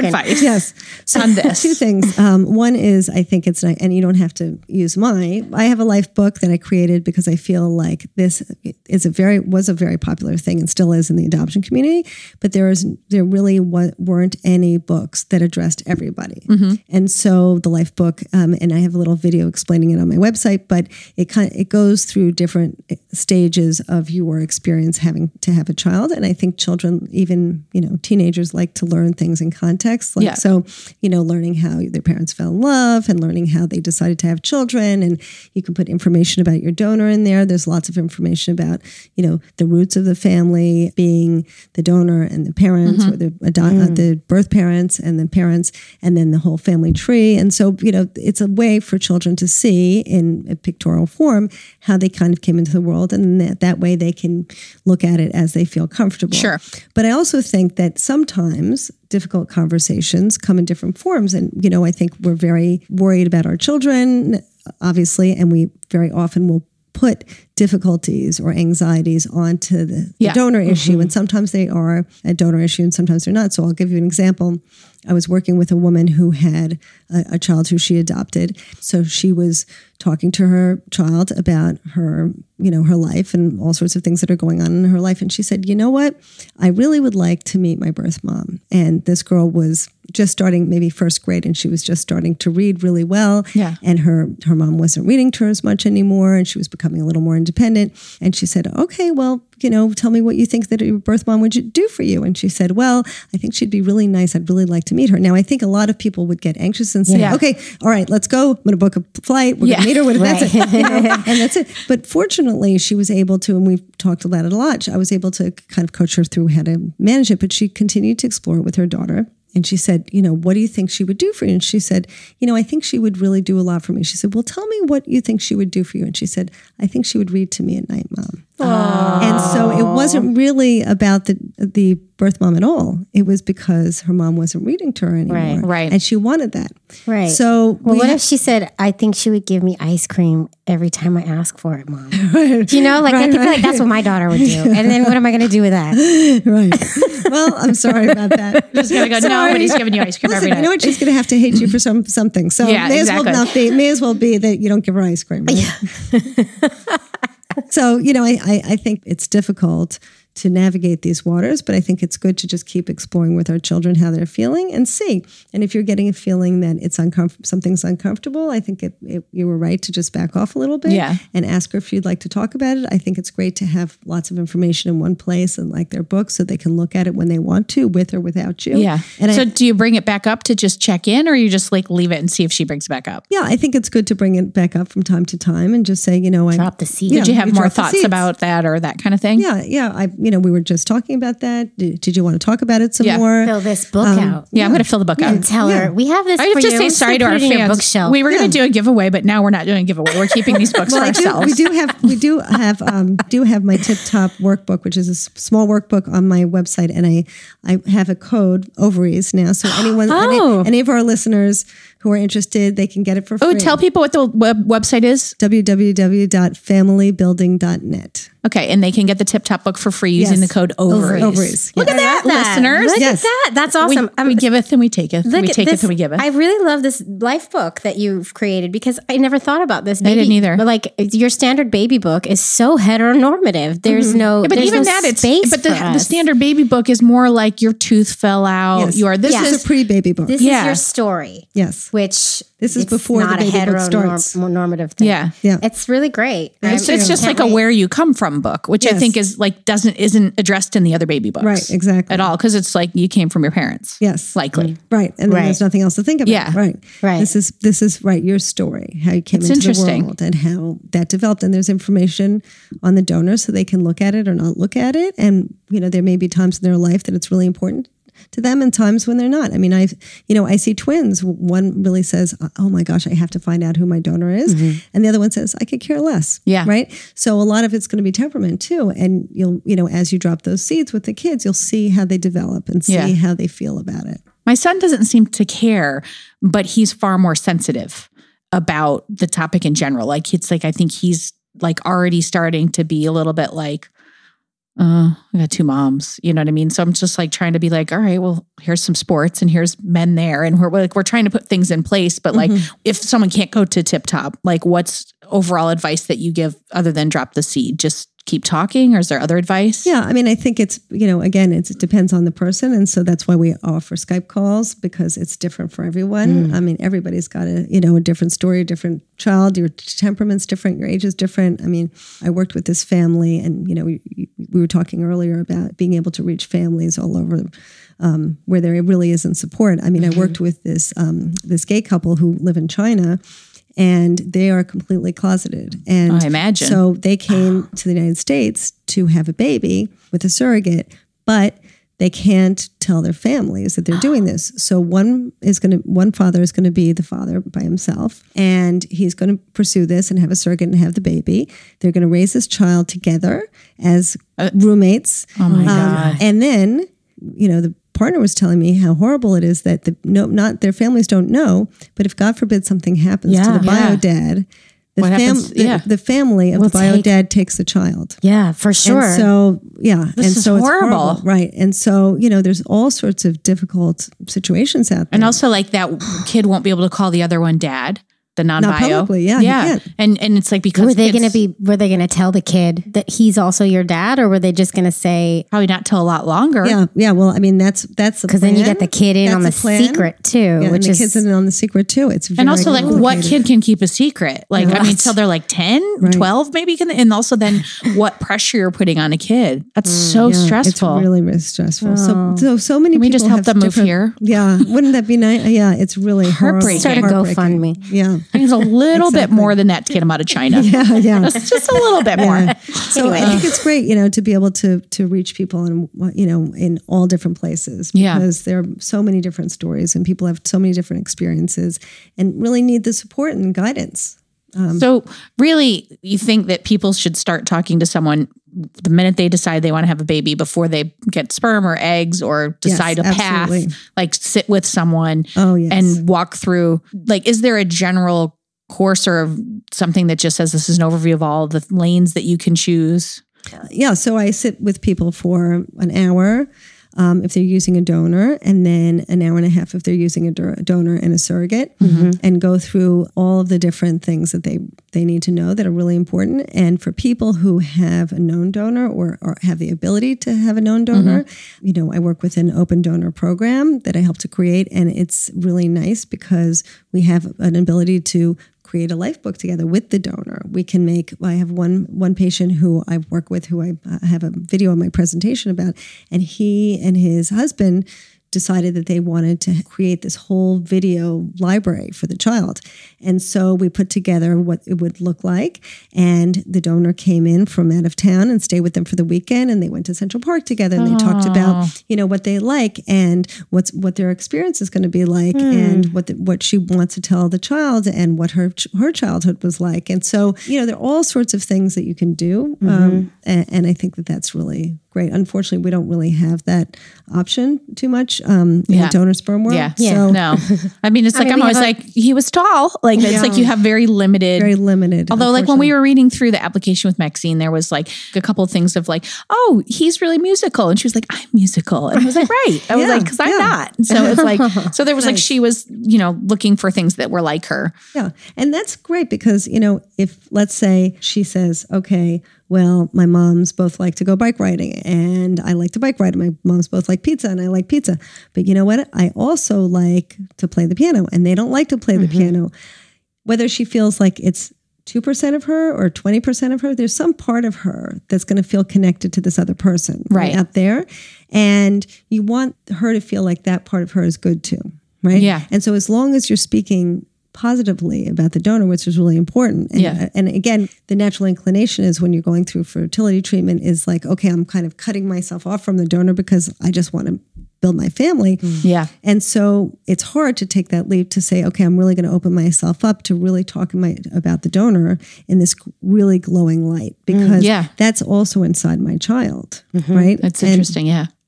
Yes. So on this. Two things. One is I think it's not, and you don't have to use I have a life book that I created because I feel like this is was a very popular thing and still is in the adoption community, but there really weren't any books that addressed everybody. Mm-hmm. And so the life book, and I have a little video explaining it on my website, but it goes through different stages of your experience having to have a child. And I think children, even, teenagers like to learn things in context. So, learning how their parents fell in love and learning how they decided to have children. And you can put information about your donor in there. There's lots of information about, the roots of the family being the donor and the parents or the birth parents and the parents and then the whole family tree. And so, it's a way for children to see in a pictorial form how they kind of came into the world. And that way they can look at it as they feel comfortable. Sure. But I also think that sometimes difficult conversations come in different forms. And, I think we're very worried about our children, obviously, and we very often will put difficulties or anxieties onto the donor issue. And sometimes they are a donor issue and sometimes they're not. So I'll give you an example. I was working with a woman who had a child who she adopted. So she was talking to her child about her, her life and all sorts of things that are going on in her life. And she said, you know what? I really would like to meet my birth mom. And this girl was just starting maybe first grade and she was just starting to read really well. Yeah. And her mom wasn't reading to her as much anymore. And she was becoming a little more independent. And she said, okay, well, tell me what you think that your birth mom would do for you. And she said, well, I think she'd be really nice. I'd really like to meet her. Now, I think a lot of people would get anxious and say, okay, all right, let's go. I'm going to book a flight. We're going to meet her. That's it. And that's it. But fortunately, she was able to, and we've talked about it a lot, I was able to kind of coach her through how to manage it, but she continued to explore it with her daughter. And she said, what do you think she would do for you? And she said, I think she would really do a lot for me. She said, well, tell me what you think she would do for you. And she said, I think she would read to me at night, Mom. Aww. And so it wasn't really about the birth mom at all. It was because her mom wasn't reading to her anymore. Right. And she wanted that. Right. So what if she said, I think she would give me ice cream every time I ask for it, Mom? Right. Do you know, I feel like that's what my daughter would do. And then what am I going to do with that? Right. Well, I'm sorry about that. She's going to go, nobody's giving you ice cream every night. You know what? She's going to have to hate you for something. So may as well be that you don't give her ice cream. Right? Yeah. So, I think it's difficult to navigate these waters, but I think it's good to just keep exploring with our children how they're feeling and see. And if you're getting a feeling that it's something's uncomfortable, I think you were right to just back off a little bit and ask her if you'd like to talk about it. I think it's great to have lots of information in one place and like their books so they can look at it when they want to, with or without you. Yeah. And so do you bring it back up to just check in, or you just leave it and see if she brings it back up? Yeah, I think it's good to bring it back up from time to time and just say, drop the seed. Did you have more thoughts about that or that kind of thing? Yeah. We were just talking about that. Did you want to talk about it some more? Fill this book out. Yeah, I'm going to fill the book out. And tell her, we have this I have for to you. say sorry to our fans. We were going to do a giveaway, but now we're not doing a giveaway. We're keeping these books for ourselves. We do have my Tip Top workbook, which is a small workbook on my website, and I have a code, ovaries now. So any of our listeners who are interested, they can get it for free. Oh, tell people what the website is. www.familybuilding.net. Okay, and they can get the Tip Top book for free using the code ovaries. Look at that, listeners. Look at that. That's awesome. We giveth and we taketh. We taketh and we giveth. I really love this life book that you've created because I never thought about this. I didn't either. But your standard baby book is so heteronormative. There's no but there's even no that space but the standard baby book is more like your tooth fell out. Yes. This is a pre-baby book. This is your story. Yes. Which this is before the baby book starts. Normative thing. Yeah. It's really great. It's just like a where you come from book, which I think is isn't addressed in the other baby books. Right, exactly. At all, because it's like you came from your parents. Yes. Likely. Right. And then there's nothing else to think about. Yeah. Right. This is right, your story, how you came into the world and how that developed. And there's information on the donor so they can look at it or not look at it. And, there may be times in their life that it's really important to them and times when they're not. I mean, I see twins. One really says, oh my gosh, I have to find out who my donor is. Mm-hmm. And the other one says, I could care less. Yeah. Right. So a lot of it's going to be temperament too. And you'll, as you drop those seeds with the kids, you'll see how they develop and see how they feel about it. My son doesn't seem to care, but he's far more sensitive about the topic in general. I think he's already starting to be a little bit I got 2 moms, you know what I mean? So I'm just like trying to be like, all right, well, here's some sports and here's men there. And we're trying to put things in place. But like, if someone can't go to Tip Top, like what's overall advice that you give other than drop the seed? Just keep talking, or is there other advice? Yeah. I mean, I think it's, again, it depends on the person. And so that's why we offer Skype calls, because it's different for everyone. I mean, everybody's got a different story, a different child, your temperament's different, your age is different. I mean, I worked with this family and, we were talking earlier about being able to reach families all over where there really isn't support. I mean, I worked with this gay couple who live in China, and they are completely closeted. And I imagine. So they came to the United States to have a baby with a surrogate, but they can't tell their families that they're doing this. So one father is going to be the father by himself, and he's going to pursue this and have a surrogate and have the baby. They're going to raise this child together as roommates. Oh my God. And then, the partner was telling me how horrible it is that not their families don't know, but if God forbid something happens to the bio dad, the family of the bio dad takes the child. Yeah, for sure. And so, this is horrible. Right. And so, there's all sorts of difficult situations out there. And also like that kid won't be able to call the other one dad. The non-bio. Not publicly, yeah. And it's like, because were they going to tell the kid that he's also your dad, or were they just going to say probably not till a lot longer? Yeah. Well, I mean, that's because then you get the kid in on the secret too, which is the kid's in on the secret too. It's very and also like what kid can keep a secret? Like I mean, till they're like 10, 12 maybe. And also then what pressure you're putting on a kid? That's so stressful. It's really, really stressful. Oh. So many people. We just help them move here. Yeah, wouldn't that be nice? Yeah, it's really heartbreaking. Start a GoFundMe. Yeah. I think it's a little bit more than that to get them out of China. Yeah. just a little bit more. So anyway. I think it's great, to be able to reach people in all different places, because there are so many different stories and people have so many different experiences and really need the support and guidance. So really, you think that people should start talking to someone the minute they decide they want to have a baby, before they get sperm or eggs or decide a path, like sit with someone and walk through, like, is there a general course or something that just says this is an overview of all the lanes that you can choose? Yeah. So I sit with people for an hour if they're using a donor, and then an hour and a half if they're using a donor and a surrogate, and go through all of the different things that they need to know that are really important. And for people who have a known donor or have the ability to have a known donor, I work with an open donor program that I help to create, and it's really nice because we have an ability to create a life book together with the donor. I have one patient who I work with, who I have a video on my presentation about, and he and his husband decided that they wanted to create this whole video library for the child. And so we put together what it would look like. And the donor came in from out of town and stayed with them for the weekend. And they went to Central Park together, and they talked about, what they like and what their experience is going to be like, and what she wants to tell the child and what her childhood was like. And so, there are all sorts of things that you can do. And I think that that's really great. Unfortunately, we don't really have that option too much in the donor sperm world. Yeah. So, no. I mean, it's like, I'm always like, he was tall. Like, it's like you have very limited. Although, like, when we were reading through the application with Maxine, there was like a couple of things of like, oh, he's really musical. And she was like, I'm musical. And I was like, right. I was like, because I'm not. And so it's like, so there was like, she was, looking for things that were like her. Yeah. And that's great because, if let's say she says, okay, well, my moms both like to go bike riding and I like to bike ride. My moms both like pizza and I like pizza. But you know what? I also like to play the piano and they don't like to play the piano. Whether she feels like it's 2% of her or 20% of her, there's some part of her that's going to feel connected to this other person right out there. And you want her to feel like that part of her is good too, right? Yeah. And so as long as you're speaking positively about the donor, which is really important. And, and again, the natural inclination is when you're going through fertility treatment is like, okay, I'm kind of cutting myself off from the donor because I just want to build my family. Yeah. And so it's hard to take that leap to say, okay, I'm really going to open myself up to really talking about the donor in this really glowing light because that's also inside my child, right? That's interesting.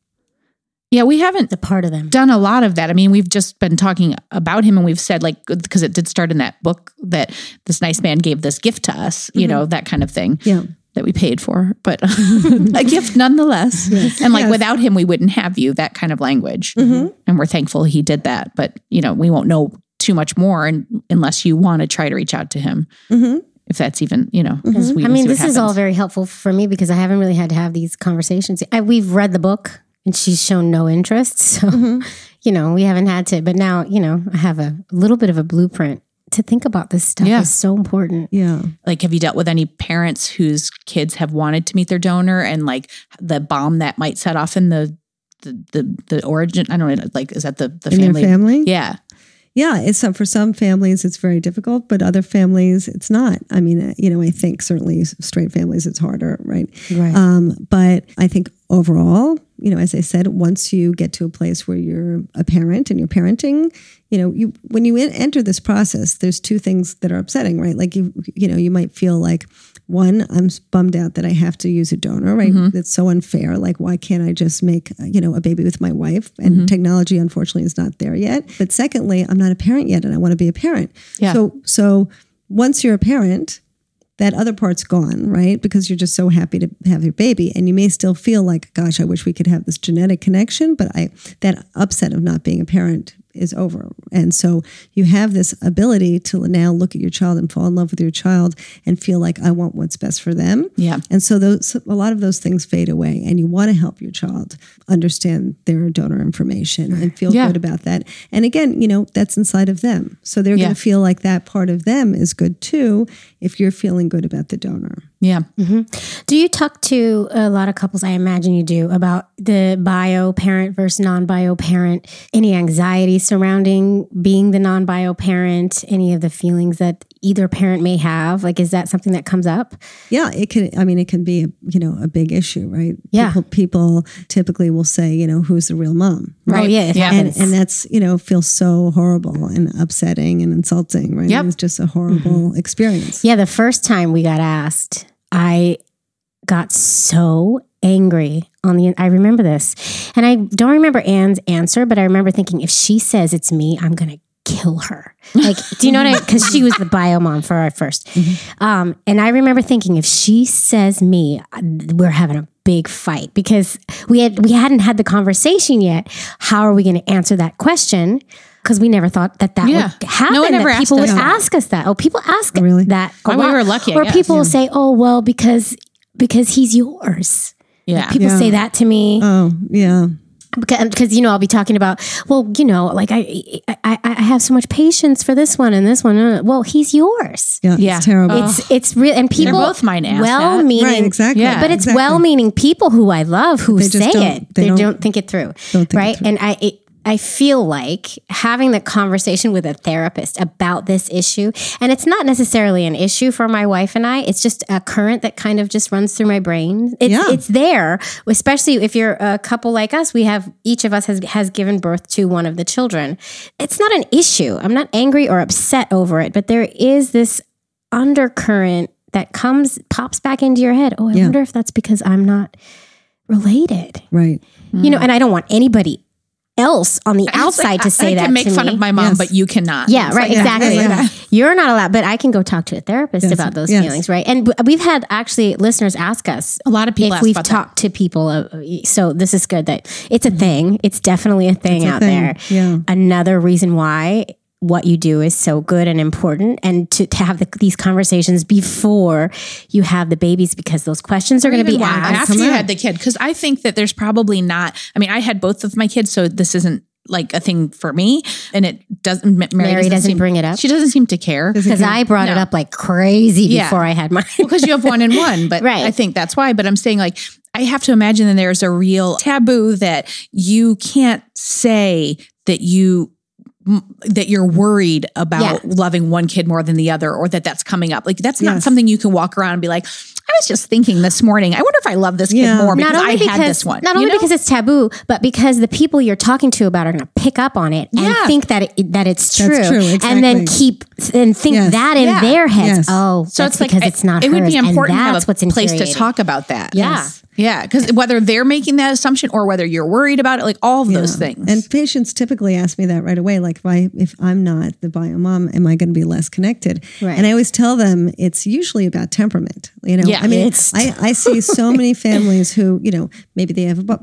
Yeah, we haven't the part of them done a lot of that. I mean, we've just been talking about him and we've said like, because it did start in that book that this nice man gave this gift to us, you know, that kind of thing. Yeah. that we paid for, but a gift nonetheless. Yes. And like without him, we wouldn't have you, that kind of language. And we're thankful he did that. But, we won't know too much more unless you want to try to reach out to him. If that's even, this is all very helpful for me because I haven't really had to have these conversations. We've read the book and she's shown no interest. So, we haven't had to, but now, I have a little bit of a blueprint to think about this stuff is so important. Yeah. Like, have you dealt with any parents whose kids have wanted to meet their donor and like the bomb that might set off in the origin? I don't know. Like, is that the family? In their family? Yeah. Yeah. It's for some families, it's very difficult, but other families, it's not. I mean, I think certainly straight families, it's harder. Right. But I think overall, as I said, once you get to a place where you're a parent and you're parenting, when you enter this process, there's two things that are upsetting, right? Like you might feel like, one, I'm bummed out that I have to use a donor, right? It's so unfair. Like, why can't I just make, a baby with my wife? And technology, unfortunately, is not there yet. But secondly, I'm not a parent yet and I want to be a parent. Yeah. So once you're a parent, that other part's gone, right? Because you're just so happy to have your baby. And you may still feel like, gosh, I wish we could have this genetic connection, but that upset of not being a parent is over. And so you have this ability to now look at your child and fall in love with your child and feel like I want what's best for them. Yeah. And so a lot of those things fade away and you want to help your child understand their donor information and feel good about that. And again, that's inside of them. So they're going to feel like that part of them is good too if you're feeling good about the donor. Yeah. Do you talk to a lot of couples, I imagine you do, about the bio parent versus non-bio parent? Any anxiety surrounding being the non-bio parent? Any of the feelings that either parent may have? Like, is that something that comes up? Yeah, it can. I mean, it can be a big issue, right? Yeah. People typically will say, who's the real mom? Right. Oh, yeah. It happens. And that's, feels so horrible and upsetting and insulting, right? Yep. It's just a horrible experience. Yeah. The first time we got asked, I got so angry I remember this. And I don't remember Anne's answer, but I remember thinking, if she says it's me, I'm going to kill her. Like, do you know what I mean? Because she was the bio mom for our first. And I remember thinking, if she says me, we're having a big fight because we hadn't had the conversation yet. How are we going to answer that question? Because we never thought that would happen. No one ever people would ask us that. Oh, people ask that. We were lucky. Or people will say, "Oh, well, because he's yours." Yeah, people say that to me. Oh, yeah. Because I'll be talking about, like I have so much patience for this one and this one. Well, he's yours. Yeah. It's terrible. It's real, and people they're both mine. Well-meaning, right? Exactly. Yeah, but it's well-meaning people who I love who say it. They don't think it through, right? And I feel like having the conversation with a therapist about this issue, and it's not necessarily an issue for my wife and I, it's just a current that kind of just runs through my brain. It's there, especially if you're a couple like us. Each of us has given birth to one of the children. It's not an issue. I'm not angry or upset over it, but there is this undercurrent that pops back into your head. Oh, I wonder if that's because I'm not related. Right. And I don't want anybody else on the outside to say that to me. I can make fun of my mom, but you cannot. Yeah, right, exactly. Yeah. You're not allowed, but I can go talk to a therapist about those feelings, right? And we've had actually listeners ask us a lot of people if we've talked to people. So this is good that it's a thing. It's definitely a thing out there. Yeah. Another reason why what you do is so good and important, and to have these conversations before you have the babies, because those questions are going to be asked after you had the kid. Because I think that there's probably not. I mean, I had both of my kids, so this isn't like a thing for me, and it doesn't. Mary doesn't bring it up. She doesn't seem to care because I brought it up like crazy before I had mine. Because you have one and one, but I think that's why. But I'm saying, like, I have to imagine that there's a real taboo that you can't say that you're worried about loving one kid more than the other, or that's coming up. Like, that's not something you can walk around and be like, I was just thinking this morning, I wonder if I love this kid more because I had this one. Not only because it's taboo, but because the people you're talking to about are going to pick up on it and think that it's true. That's true, exactly. And then think that in their heads. Oh, so it's because it's not it hers. Would be important to have a place to talk about that. Yeah. Yeah, because whether they're making that assumption or whether you're worried about it, like all of those things. And patients typically ask me that right away. Like, if I'm not the bio mom, am I going to be less connected? Right. And I always tell them it's usually about temperament. You know, I mean, I see so many families who, you know, maybe they have a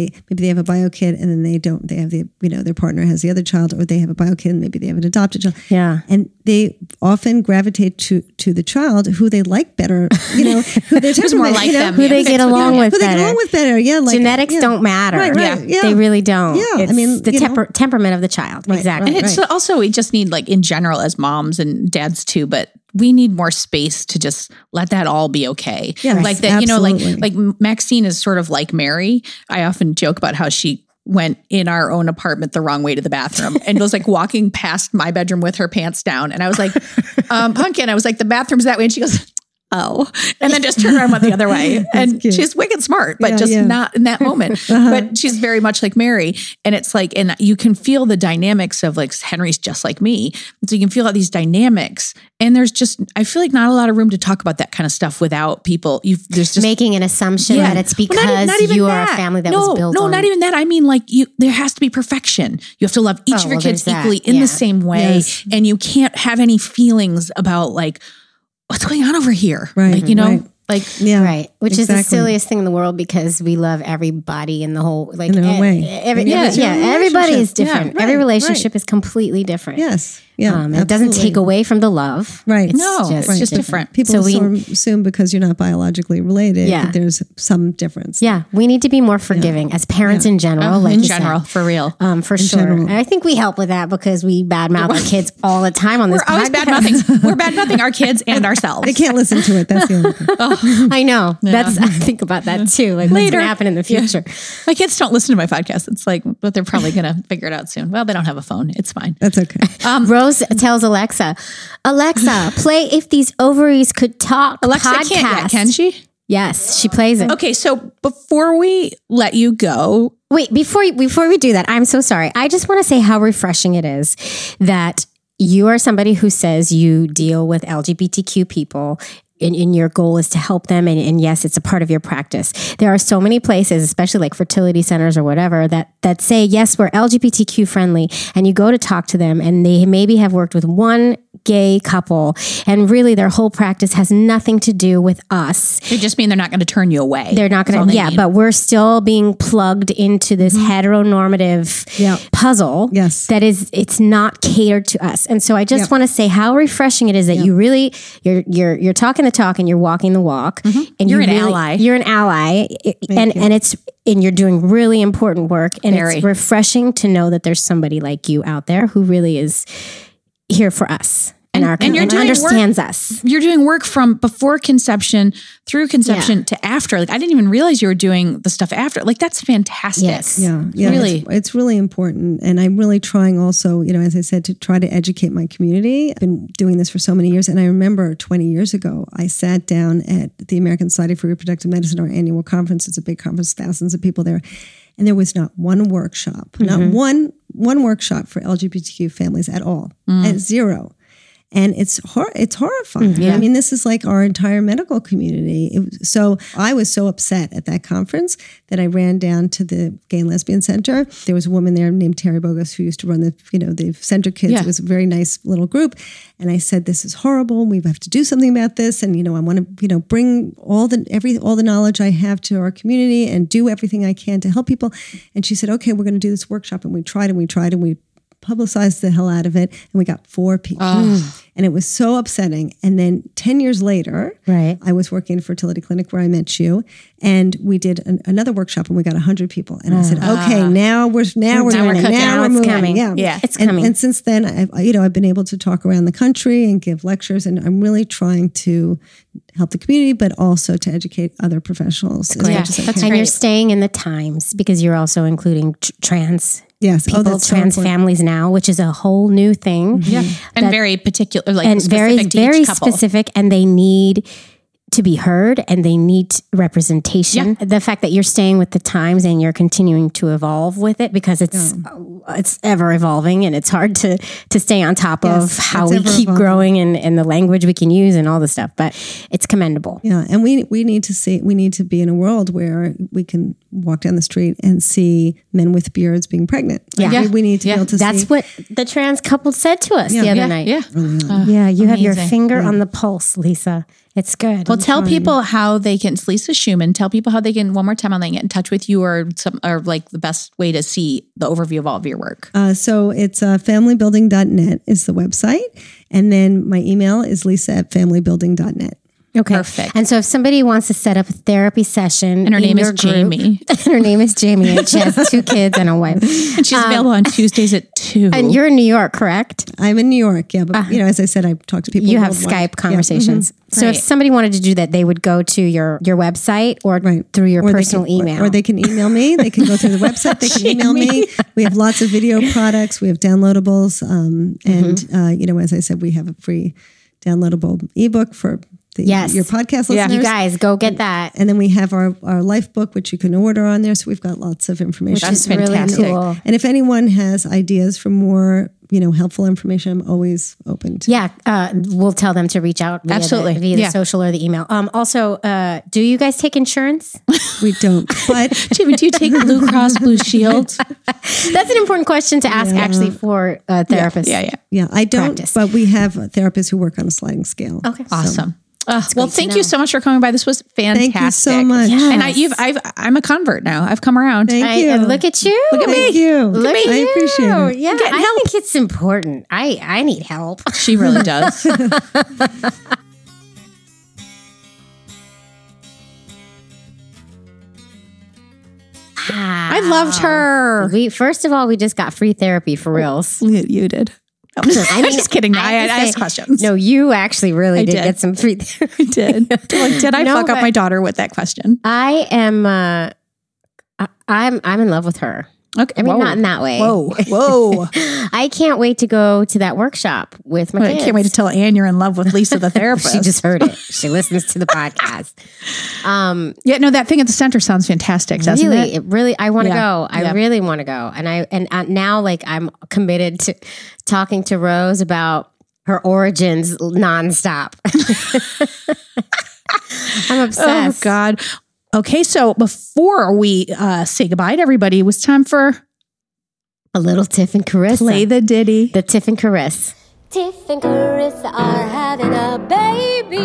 bio kid and then they don't. They have their partner has the other child, or they have a bio kid and maybe they have an adopted child. Yeah, and they often gravitate to the child who they like better. You know, who their temperament, more like them, who they get along with. Who they get along with better. Yeah, like genetics don't matter. Right. Yeah. They really don't. Yeah, it's the temperament of the child. Right, exactly. And it's also, we just need, like, in general as moms and dads too, but we need more space to just let that all be okay. Yes, like that, absolutely. you know, like Maxine is sort of like Mary. I often joke about how she went in our own apartment the wrong way to the bathroom and was like walking past my bedroom with her pants down. And I was like, Pumpkin, I was like, the bathroom's that way. And she goes, oh, and then just turned around and went the other way. And cute. She's wicked smart, but not in that moment. But she's very much like Mary. And it's like, and you can feel the dynamics of, like, Henry's just like me. So you can feel all these dynamics. And there's just, I feel like not a lot of room to talk about that kind of stuff without people. There's just making an assumption that it's because you are a family that was built on. No, not even that. I mean, like, there has to be perfection. You have to love each of your kids equally in the same way. Yes. And you can't have any feelings about, like, what's going on over here? Right. Like, you know, like, right. Which is the silliest thing in the world, because we love everybody in the whole, like, in their way. Everybody is different. Every relationship is completely different. Yes. Yeah. It doesn't take away from the love. Right. It's just different. People assume because you're not biologically related that there's some difference. Yeah. We need to be be more forgiving as parents in general. Like in general, for real. For sure. And I think we help with that because we badmouth our kids all the time on this podcast. We're bad-mouthing our kids and ourselves. They can't listen to it. That's the only thing. I know. I think about that too. Like, what's going to happen in the future? My kids don't listen to my podcast. It's like, but they're probably going to figure it out soon. Well, they don't have a phone. It's fine. That's okay. Rose tells Alexa, play If These Ovaries Could Talk Alexa podcast. Can't yet, can she? Yes, she plays it. Okay, so before we let you go. Wait, before we do that, I'm so sorry. I just want to say how refreshing it is that you are somebody who says you deal with LGBTQ people and your goal is to help them. And yes, it's a part of your practice. There are so many places, especially like fertility centers or whatever, that say, yes, we're LGBTQ friendly. And you go to talk to them and they maybe have worked with one gay couple, and really their whole practice has nothing to do with us. They just mean they're not going to turn you away. They're not going to, but we're still being plugged into this heteronormative puzzle. Yes. That is, it's not catered to us. And so I just want to say how refreshing it is that you really, you're talking the talk and you're walking the walk. And you're an ally. You're an ally. And you're doing really important work. And it's refreshing to know that there's somebody like you out there who really is here for us and understands us. You're doing work from before conception through conception to after. Like, I didn't even realize you were doing the stuff after. Like, that's fantastic. Yes. Yeah. Really. It's really important. And I'm really trying also, you know, as I said, to try to educate my community. I've been doing this for so many years. And I remember 20 years ago, I sat down at the American Society for Reproductive Medicine, our annual conference. It's a big conference, thousands of people there. And there was not one workshop, not one workshop for LGBTQ families at all, at zero. And it's horrifying. I mean, this is like our entire medical community. So I was so upset at that conference that I ran down to the Gay and Lesbian Center. There was a woman there named Terry Bogus who used to run the center kids. It was a very nice little group. And I said, this is horrible. We have to do something about this. And, I want to, bring all the knowledge I have to our community and do everything I can to help people. And she said, okay, we're going to do this workshop. And we tried and we publicized the hell out of it, and we got 4 people. And it was so upsetting. And then 10 years later, I was working in a fertility clinic where I met you, and we did another workshop, and we got 100 people. And I said, okay, now we're doing it. Now we're moving. Coming. Yeah, it's coming. And since then, I've been able to talk around the country and give lectures, and I'm really trying to help the community, but also to educate other professionals as much as I can. And you're staying in the times because you're also including trans people, trans families now, which is a whole new thing. Yeah. And very particular, like and specific to very each couple. Specific, and they need to be heard and they need representation. Yeah. The fact that you're staying with the times and you're continuing to evolve with it, because it's ever evolving and it's hard to stay on top of how we keep growing and the language we can use and all the stuff, but it's commendable. Yeah. And we need to be in a world where we can walk down the street and see men with beards being pregnant. Yeah. We need to be able to That's what the trans couple said to us the other night. Yeah. You have your finger on the pulse, Lisa. It's good. Well, tell people how they can, it's Lisa Schumann, tell people how they can, one more time, how they can get in touch with you or like the best way to see the overview of all of your work. So it's familybuilding.net is the website. And then my email is lisa@familybuilding.net. Okay. Perfect. And so if somebody wants to set up a therapy session, and her name is Jamie. And her name is Jamie, and she has 2 kids and a wife. And she's available on Tuesdays at 2. And you're in New York, correct? I'm in New York, yeah. But, as I said, I talk to people. You have Skype conversations. Yeah. So if somebody wanted to do that, they would go to your website or through your personal email. Or they can email me. They can go through the website. They can email me. We have lots of video products. We have downloadables. And, as I said, we have a free downloadable ebook for your podcast listeners. You guys, go get that. And then we have our life book, which you can order on there. So we've got lots of information. Which is fantastic. Really cool. And if anyone has ideas for more, helpful information, I'm always open to. Yeah. We'll tell them to reach out via the social or the email. Also, do you guys take insurance? We don't. But Jamie, do you take Blue Cross Blue Shield? That's an important question to ask actually for therapists. Yeah, I don't, but we have therapists who work on a sliding scale. Okay. Awesome. Well, thank you so much for coming by. This was fantastic. Thank you so much. Yes. And I'm a convert now. I've come around. Thank you. Look at you. Look at me. Thank you. Look at I you. appreciate it. Yeah, I think it's important. I need help. She really does. I loved her. First of all, we just got free therapy for reals. You did. I'm just kidding. I asked questions. No, you actually really did get some free therapy. I did. Did I fuck up my daughter with that question? I am. I'm in love with her. Okay. I mean, not in that way. Whoa. I can't wait to go to that workshop with my kids. I can't wait to tell Anne you're in love with Lisa, the therapist. She just heard it. She listens to the podcast. That thing at the center sounds fantastic, doesn't it? I want to go. I really want to go. And now, like, I'm committed to talking to Rose about her origins nonstop. I'm obsessed. Oh, God. Okay, so before we say goodbye to everybody, it was time for a little Tiff and Carissa. Play the ditty. The Tiff and Carissa. Tiff and Carissa are having a baby.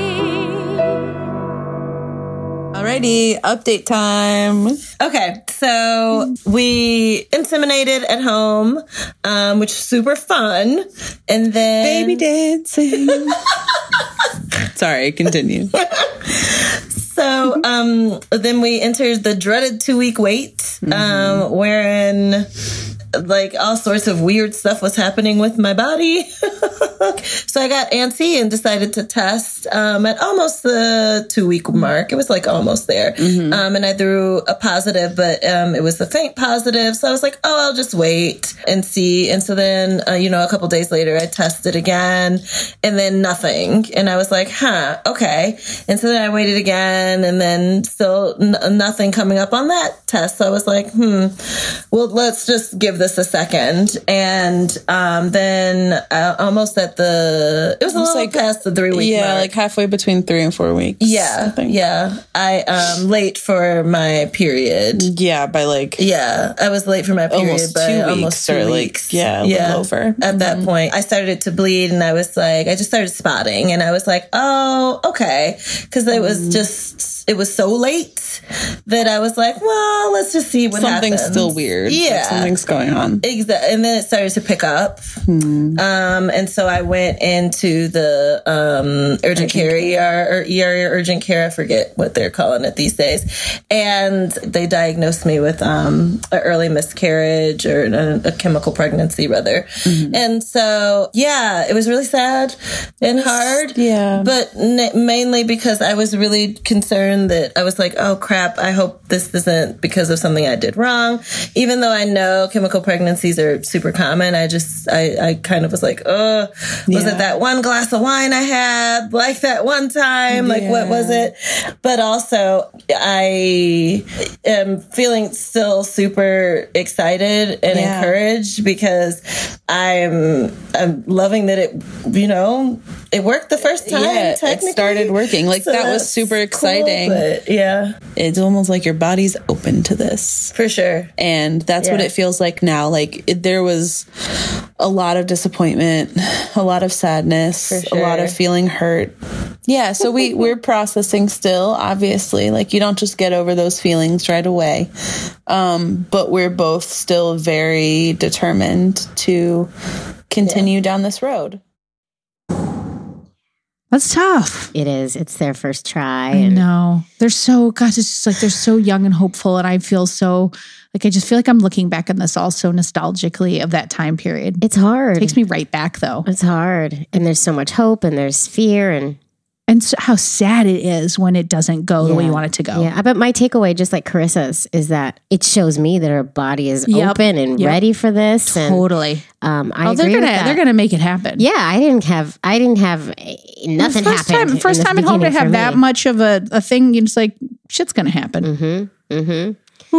Alrighty, update time. Okay, so we inseminated at home, which is super fun. And then... Baby dancing. Sorry, continue. So then we entered the dreaded 2-week wait, wherein like all sorts of weird stuff was happening with my body. So I got antsy and decided to test at almost the 2-week mark. It was like almost there. And I threw a positive, but it was the faint positive. So I was like, I'll just wait and see. And so then, a couple days later, I tested again and then nothing. And I was like, okay. And so then I waited again and then still nothing coming up on that test. So I was like, well, let's just give this a second. And then almost at it was a little like, past the 3-week mark. Yeah, like halfway between 3 and 4 weeks. Yeah, I late for my period. Yeah, by I was late for my period almost by 2 weeks almost 2 or weeks. A little over. At that point, I started to bleed, and I was like, I just started spotting, and I was like, oh, okay, because it was so late that I was like, well, let's just see what happens. Something's still weird. Yeah, like something's going on. Exactly, and then it started to pick up, and so I went into the urgent care ER or ER urgent care. I forget what they're calling it these days, and they diagnosed me with an early miscarriage or a chemical pregnancy, rather. And so, it was really sad and hard. Yeah, but mainly because I was really concerned determined that I was like, oh crap, I hope this isn't because of something I did wrong. Even though I know chemical pregnancies are super common, I kind of was like, was it that one glass of wine I had like that one time? Like, what was it? But also, I am feeling still super excited and encouraged because I'm loving that it, it worked the first time. Yeah, it started working. Like, so that was super exciting. Cool, but it's almost like your body's open to this. For sure. And that's what it feels like now. Like, there was a lot of disappointment, a lot of sadness, a lot of feeling hurt. Yeah, so we're processing still, obviously. Like, you don't just get over those feelings right away. But we're both still very determined to continue down this road. That's tough. It is. It's their first try. I know. They're so, gosh, it's just like they're so young and hopeful. And I feel so, like, I just feel like I'm looking back on this all so nostalgically of that time period. It's hard. It takes me right back, though. It's hard. And there's so much hope and there's fear and so how sad it is when it doesn't go the way you want it to go. Yeah, but my takeaway, just like Carissa's, is that it shows me that her body is open and ready for this. Totally. And, I agree with that. They're gonna make it happen. Yeah, I didn't have nothing happen. First time at home to have that much of a thing. You're just like, shit's gonna happen. Mm-hmm. Mm-hmm.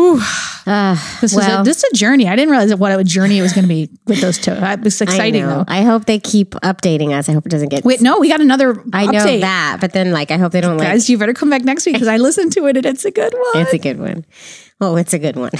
This is a journey. I didn't realize what a journey it was going to be with those two. It's exciting though. I hope they keep updating us. I hope it doesn't get. Wait, no, we got another. I know update. that, but then I hope they don't guys. You better come back next week because I listened to it and it's a good one. It's a good one. Oh, it's a good one.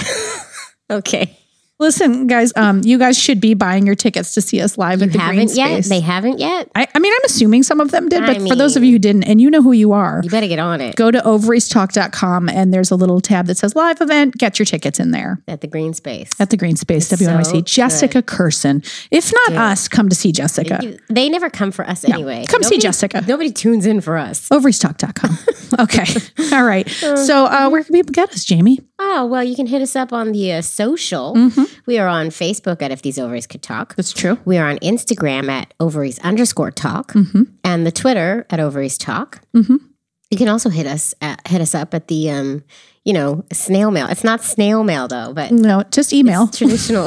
Okay. Listen, guys, you guys should be buying your tickets to see us live at the Green Space. They haven't yet? I mean, I'm assuming some of them did, but for those of you who didn't, and you know who you are. You better get on it. Go to ovariestalk.com and there's a little tab that says live event. Get your tickets in there. At the Green Space. At the Green Space, WNYC. So Jessica Curson. If not us, come to see Jessica. They never come for us anyway. Come see Jessica. Nobody tunes in for us. Ovariestalk.com. Okay. All right. So where can people get us, Jamie? Oh, well, you can hit us up on the social. Mm-hmm. We are on Facebook at If These Ovaries Could Talk. That's true. We are on Instagram at ovaries_talk and the Twitter at ovaries talk. Mm-hmm. You can also hit us up at the, snail mail. It's not snail mail though, but no, just email. It's traditional.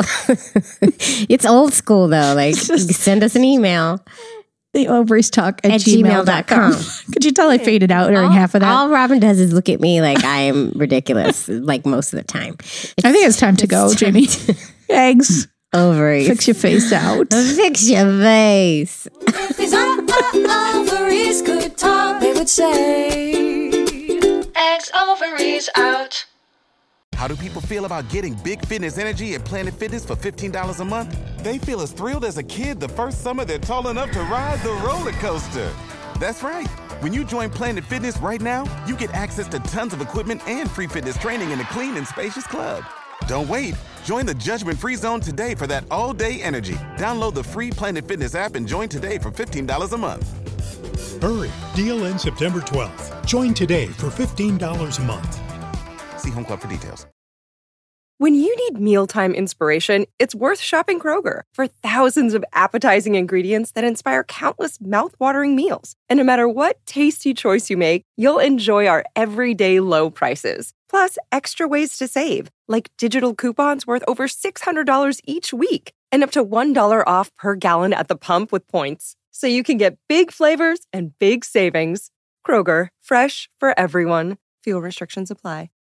It's old school though. Like send us an email. The ovariestalk at gmail.com. Could you tell I faded out during half of that? All Robin does is look at me like I am ridiculous, like most of the time. I think it's time to go, Jamie. Eggs. Ovaries. Fix your face out. Fix your face. If these ovaries could talk, they would say, eggs, ovaries out. How do people feel about getting Big Fitness Energy at Planet Fitness for $15 a month? They feel as thrilled as a kid the first summer they're tall enough to ride the roller coaster. That's right. When you join Planet Fitness right now, you get access to tons of equipment and free fitness training in a clean and spacious club. Don't wait. Join the judgment-free zone today for that all-day energy. Download the free Planet Fitness app and join today for $15 a month. Hurry. Deal ends September 12th. Join today for $15 a month. See Home Club for details. When you need mealtime inspiration, it's worth shopping Kroger for thousands of appetizing ingredients that inspire countless mouth-watering meals. And no matter what tasty choice you make, you'll enjoy our everyday low prices. Plus, extra ways to save, like digital coupons worth over $600 each week and up to $1 off per gallon at the pump with points. So you can get big flavors and big savings. Kroger, fresh for everyone. Fuel restrictions apply.